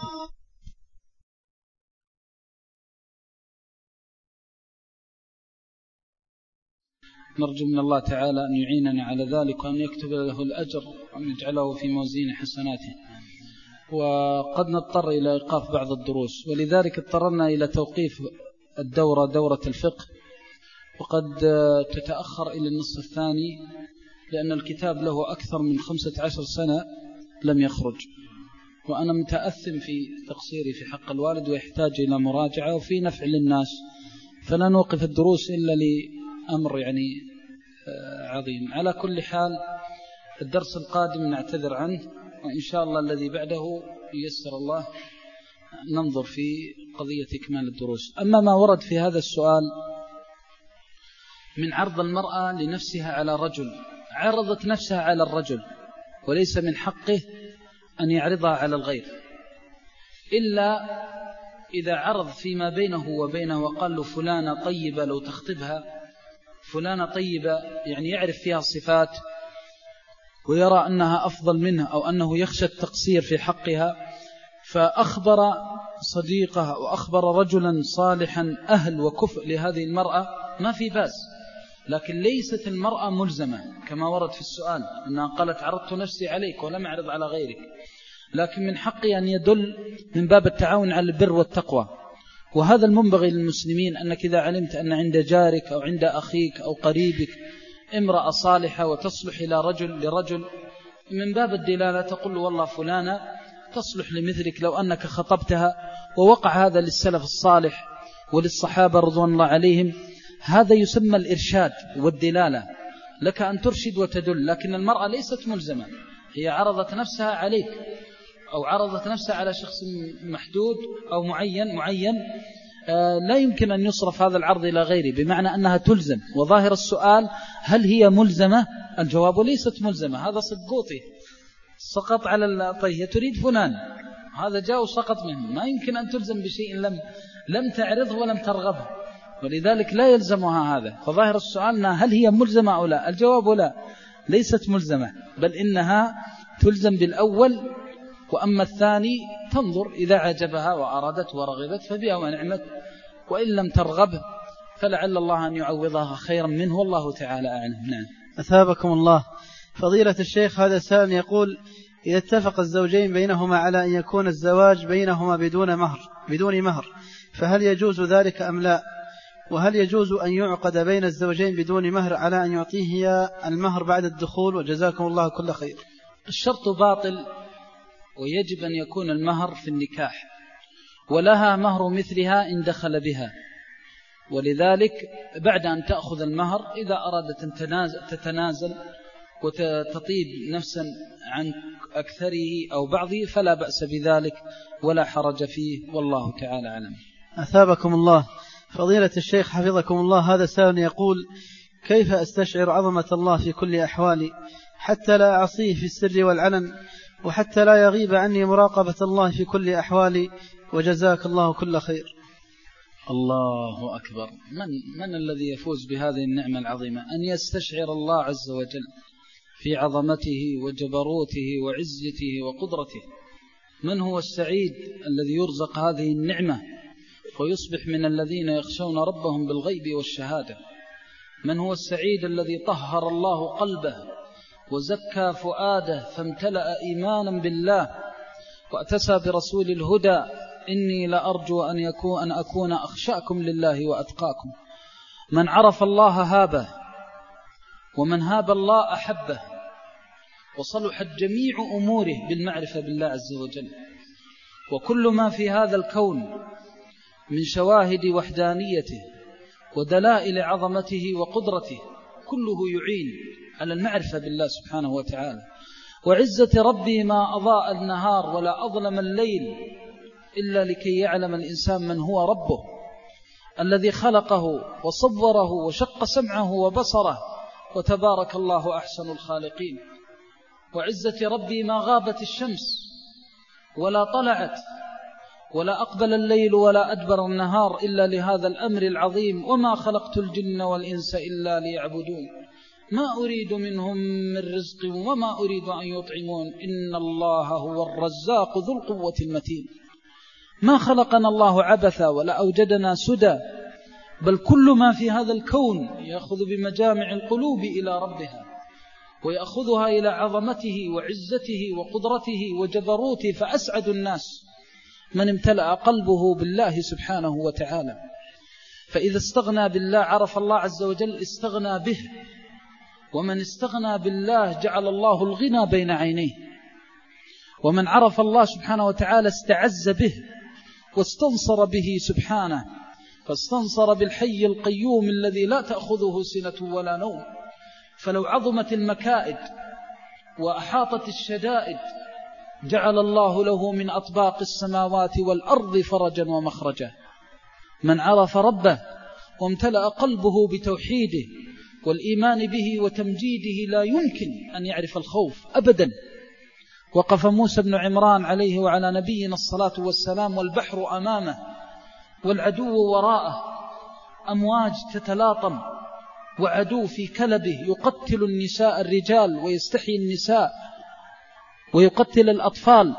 نرجو من الله تعالى أن يعيننا على ذلك وأن يكتب له الأجر وأن يجعله في موازين حسناته. وقد نضطر إلى إيقاف بعض الدروس، ولذلك اضطررنا إلى توقيف الدورة دورة الفقه، وقد تتأخر إلى النصف الثاني لأن الكتاب له أكثر من خمسة عشر سنة لم يخرج، وأنا متأثم في تقصيري في حق الوالد ويحتاج إلى مراجعة وفي نفع للناس، فلا نوقف الدروس إلا لأمر يعني عظيم. على كل حال الدرس القادم نعتذر عنه، وإن شاء الله الذي بعده ييسر الله ننظر في قضية إكمال الدروس. أما ما ورد في هذا السؤال من عرض المرأة لنفسها على رجل، عرضت نفسها على الرجل وليس من حقه أن يعرضها على الغير، إلا إذا عرض فيما بينه وبينه وقال له فلانة طيبة لو تخطبها، فلانة طيبة يعني يعرف فيها صفات ويرى أنها أفضل منها أو أنه يخشى التقصير في حقها، فأخبر صديقه وأخبر رجلا صالحا أهل وكفء لهذه المرأة، ما في بأس. لكن ليست المرأة ملزمة كما ورد في السؤال أنها قالت عرضت نفسي عليك ولم أعرض على غيرك، لكن من حقي أن يدل من باب التعاون على البر والتقوى. وهذا المنبغي للمسلمين، أنك إذا علمت أن عند جارك أو عند أخيك أو قريبك امرأة صالحة وتصلح إلى رجل لرجل، من باب الدلالة تقول والله فلانة تصلح لمثلك لو أنك خطبتها. ووقع هذا للسلف الصالح وللصحابة رضوان الله عليهم، هذا يسمى الإرشاد والدلالة، لك أن ترشد وتدل. لكن المرأة ليست ملزمة، هي عرضت نفسها عليك أو عرضت نفسها على شخص محدود أو معين معين لا يمكن أن يصرف هذا العرض إلى غيره، بمعنى أنها تلزم. وظاهر السؤال هل هي ملزمة؟ الجواب ليست ملزمة. هذا سقوطي سقط على الطيه، تريد فلان، هذا جاء وسقط منه، ما يمكن أن تلزم بشيء لم لم تعرضه ولم ترغبه، ولذلك لا يلزمها هذا. فظاهر السؤال هل هي ملزمة أو لا؟ الجواب لا، ليست ملزمة، بل إنها تلزم بالأول، وأما الثاني تنظر إذا عجبها وأرادت ورغبت فبها ونعمت، وإن لم ترغب فلعل الله أن يعوضها خيرا منه، والله تعالى أعلم. نعم. أثابكم الله. فضيلة الشيخ، هذا سائل يقول: إذا اتفق الزوجين بينهما على أن يكون الزواج بينهما بدون مهر بدون مهر فهل يجوز ذلك أم لا؟ وهل يجوز أن يعقد بين الزوجين بدون مهر على أن يعطيه المهر بعد الدخول؟ وجزاكم الله كل خير. الشرط باطل، ويجب أن يكون المهر في النكاح، ولها مهر مثلها إن دخل بها، ولذلك بعد أن تأخذ المهر إذا أرادت أن تتنازل وتطيب نفسا عن أكثره أو بعضه فلا بأس بذلك ولا حرج فيه، والله تعالى أعلم. أثابكم الله. فضيلة الشيخ حفظكم الله، هذا سائل يقول: كيف أستشعر عظمة الله في كل أحوالي حتى لا أعصيه في السر والعلن، وحتى لا يغيب عني مراقبة الله في كل أحوالي؟ وجزاك الله كل خير. الله أكبر. من, من الذي يفوز بهذه النعمة العظيمة أن يستشعر الله عز وجل في عظمته وجبروته وعزته وقدرته؟ من هو السعيد الذي يرزق هذه النعمة ويصبح من الذين يخشون ربهم بالغيب والشهادة؟ من هو السعيد الذي طهر الله قلبه وزكى فؤاده فامتلأ إيمانا بالله وأتسى برسول الهدى؟ إني لأرجو أن يكون أن أكون أخشاكم لله وأتقاكم. من عرف الله هابه، ومن هاب الله أحبه، وصلحت جميع أموره بالمعرفة بالله عز وجل. وكل ما في هذا الكون من شواهد وحدانيته ودلائل عظمته وقدرته كله يعين على المعرفة بالله سبحانه وتعالى. وعزة ربي ما أضاء النهار ولا أظلم الليل إلا لكي يعلم الإنسان من هو ربه الذي خلقه وصوره وشق سمعه وبصره، وتبارك الله أحسن الخالقين. وعزة ربي ما غابت الشمس ولا طلعت ولا أقبل الليل ولا أدبر النهار إلا لهذا الأمر العظيم. وما خلقت الجن والإنس إلا ليعبدون ما أريد منهم من رزق وما أريد أن يطعمون إن الله هو الرزاق ذو القوة المتين. ما خلقنا الله عبثا ولا أوجدنا سدى، بل كل ما في هذا الكون يأخذ بمجامع القلوب إلى ربها، ويأخذها إلى عظمته وعزته وقدرته وجبروته. فأسعد الناس من امتلأ قلبه بالله سبحانه وتعالى. فإذا استغنى بالله عرف الله عز وجل استغنى به، ومن استغنى بالله جعل الله الغنى بين عينيه، ومن عرف الله سبحانه وتعالى استعز به واستنصر به سبحانه، فاستنصر بالحي القيوم الذي لا تأخذه سنة ولا نوم. فلو عظمت المكائد وأحاطت الشدائد جعل الله له من أطباق السماوات والأرض فرجا ومخرجا. من عرف ربه وامتلأ قلبه بتوحيده والإيمان به وتمجيده لا يمكن أن يعرف الخوف أبدا. وقف موسى بن عمران عليه وعلى نبينا الصلاة والسلام والبحر أمامه والعدو وراءه، أمواج تتلاطم، وعدو في كلبه يقتل النساء الرجال ويستحيي النساء ويقتل الأطفال.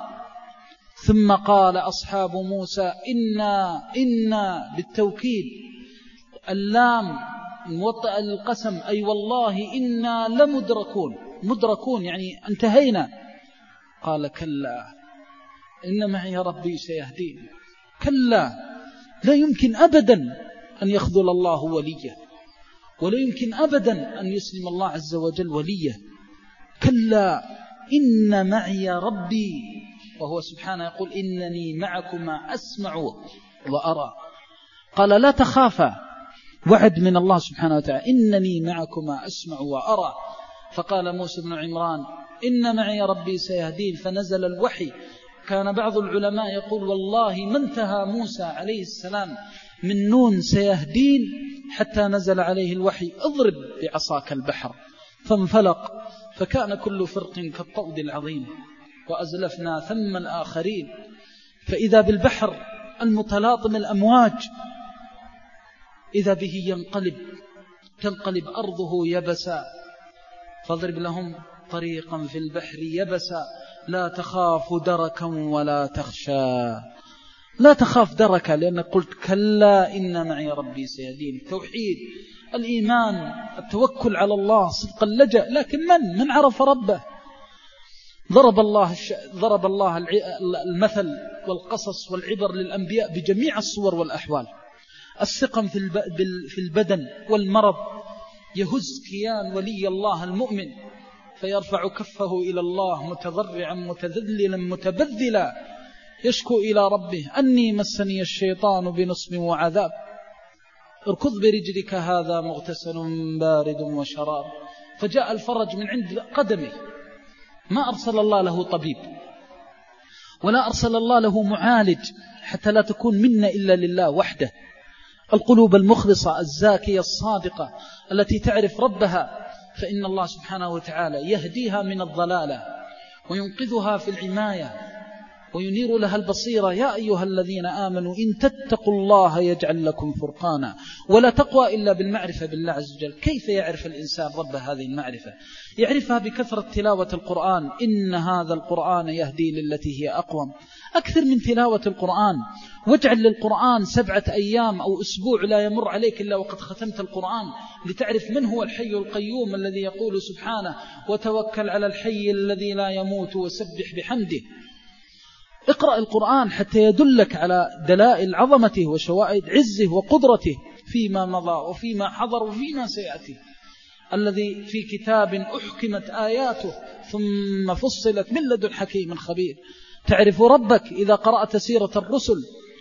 ثم قال أصحاب موسى إنا إنا بالتوكيد، اللام موطئ القسم، أي والله إنا لمدركون، مدركون يعني انتهينا. قال كلا إن معي ربي سيهدين. كلا، لا يمكن أبدا أن يخذل الله وليه، ولا يمكن أبدا أن يسلم الله عز وجل وليه. كلا إن معي ربي، وهو سبحانه يقول إنني معكما أسمع وأرى. قال لا تخافا، وعد من الله سبحانه وتعالى إنني معكما أسمع وأرى. فقال موسى بن عمران إن معي ربي سيهدين، فنزل الوحي. كان بعض العلماء يقول والله ما انتهى موسى عليه السلام من نون سيهدين حتى نزل عليه الوحي اضرب بعصاك البحر فانفلق فكان كل فرق كالطود العظيم وأزلفنا ثم الآخرين. فإذا بالبحر المتلاطم الأمواج إذا به ينقلب تنقلب أرضه يبسا فاضرب لهم طريقا في البحر يبسا لا تخاف دركا ولا تخشى. لا تخاف دركا لأنك قلت كلا إن معي ربي سيهدين. التوحيد، الإيمان، التوكل على الله، صدق اللجأ. لكن من من عرف ربه؟ ضرب الله ضرب الله المثل والقصص والعبر للأنبياء بجميع الصور والأحوال. السقم في البدن والمرض يهز كيان ولي الله المؤمن فيرفع كفه إلى الله متضرعا متذللا متبذلا يشكو إلى ربه أني مسني الشيطان بنصب وعذاب اركض برجلك هذا مغتسل بارد وشراب. فجاء الفرج من عند قدمه. ما أرسل الله له طبيب ولا أرسل الله له معالج حتى لا تكون منا إلا لله وحده. القلوب المخلصة الزاكية الصادقة التي تعرف ربها فإن الله سبحانه وتعالى يهديها من الضلالة وينقذها في العماية وينير لها البصيرة. يا أيها الذين آمنوا إن تتقوا الله يجعل لكم فرقانا. ولا تقوى إلا بالمعرفة بالله عز وجل. كيف يعرف الإنسان رب هذه المعرفة؟ يعرفها بكثرة تلاوة القرآن. إن هذا القرآن يهدي للتي هي أقوم. أكثر من تلاوة القرآن. واجعل للقرآن سبعة أيام أو أسبوع لا يمر عليك إلا وقد ختمت القرآن لتعرف من هو الحي القيوم الذي يقول سبحانه وتوكل على الحي الذي لا يموت وسبح بحمده. اقرأ القرآن حتى يدلك على دلائل عظمته وشوائد عزه وقدرته فيما مضى وفيما حضر وفيما سيأتي. الذي في كتاب أحكمت آياته ثم فصلت من لدن حكيم خبير. تعرف ربك إذا قرأت سيرة الرسل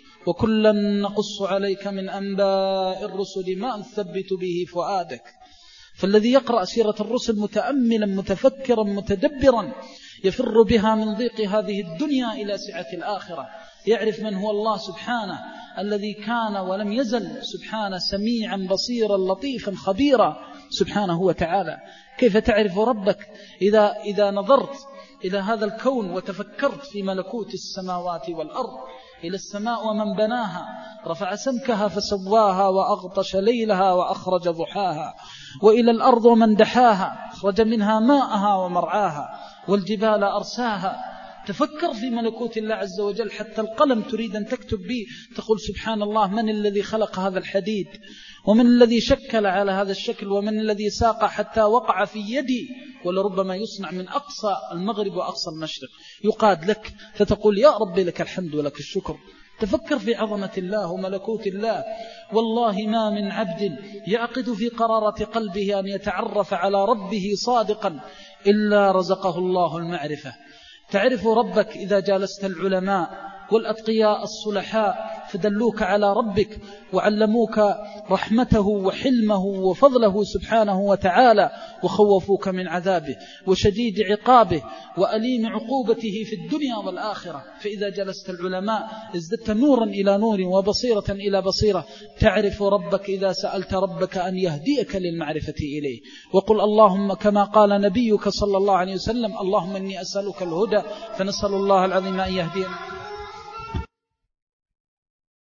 وكلا نقص عليك من أنباء الرسل ما نثبت به فؤادك. فالذي يقرأ سيرة الرسل متأملا متفكرا متدبرا يفر بها من ضيق هذه الدنيا إلى سعة الآخرة. يعرف من هو الله سبحانه الذي كان ولم يزل سبحانه سميعا بصيرا لطيفا خبيرا سبحانه وتعالى. كيف تعرف ربك إذا, إذا نظرت إلى هذا الكون وتفكرت في ملكوت السماوات والأرض. إلى السماء ومن بناها رفع سمكها فسواها وأغطش ليلها وأخرج ضحاها. وإلى الأرض ومن دحاها أخرج منها ماءها ومرعاها والجبال أرساها. تفكر في ملكوت الله عز وجل حتى القلم تريد أن تكتب به تقول سبحان الله من الذي خلق هذا الحديد ومن الذي شكل على هذا الشكل ومن الذي ساق حتى وقع في يدي ولربما يصنع من أقصى المغرب وأقصى المشرق يقاد لك فتقول يا ربي لك الحمد ولك الشكر. تفكر في عظمة الله وملكوت الله. والله ما من عبد يعقد في قرارة قلبه أن يتعرف على ربه صادقا إلا رزقه الله المعرفة. تعرف ربك إذا جالست العلماء والأتقياء الصلحاء فدلوك على ربك وعلموك رحمته وحلمه وفضله سبحانه وتعالى وخوفوك من عذابه وشديد عقابه وأليم عقوبته في الدنيا والآخرة. فإذا جلست العلماء ازددت نورا إلى نور وبصيرة إلى بصيرة. تعرف ربك إذا سألت ربك أن يهديك للمعرفة إليه. وقل اللهم كما قال نبيك صلى الله عليه وسلم اللهم إني أسألك الهدى فنسأل الله العظيم أن يهدينا.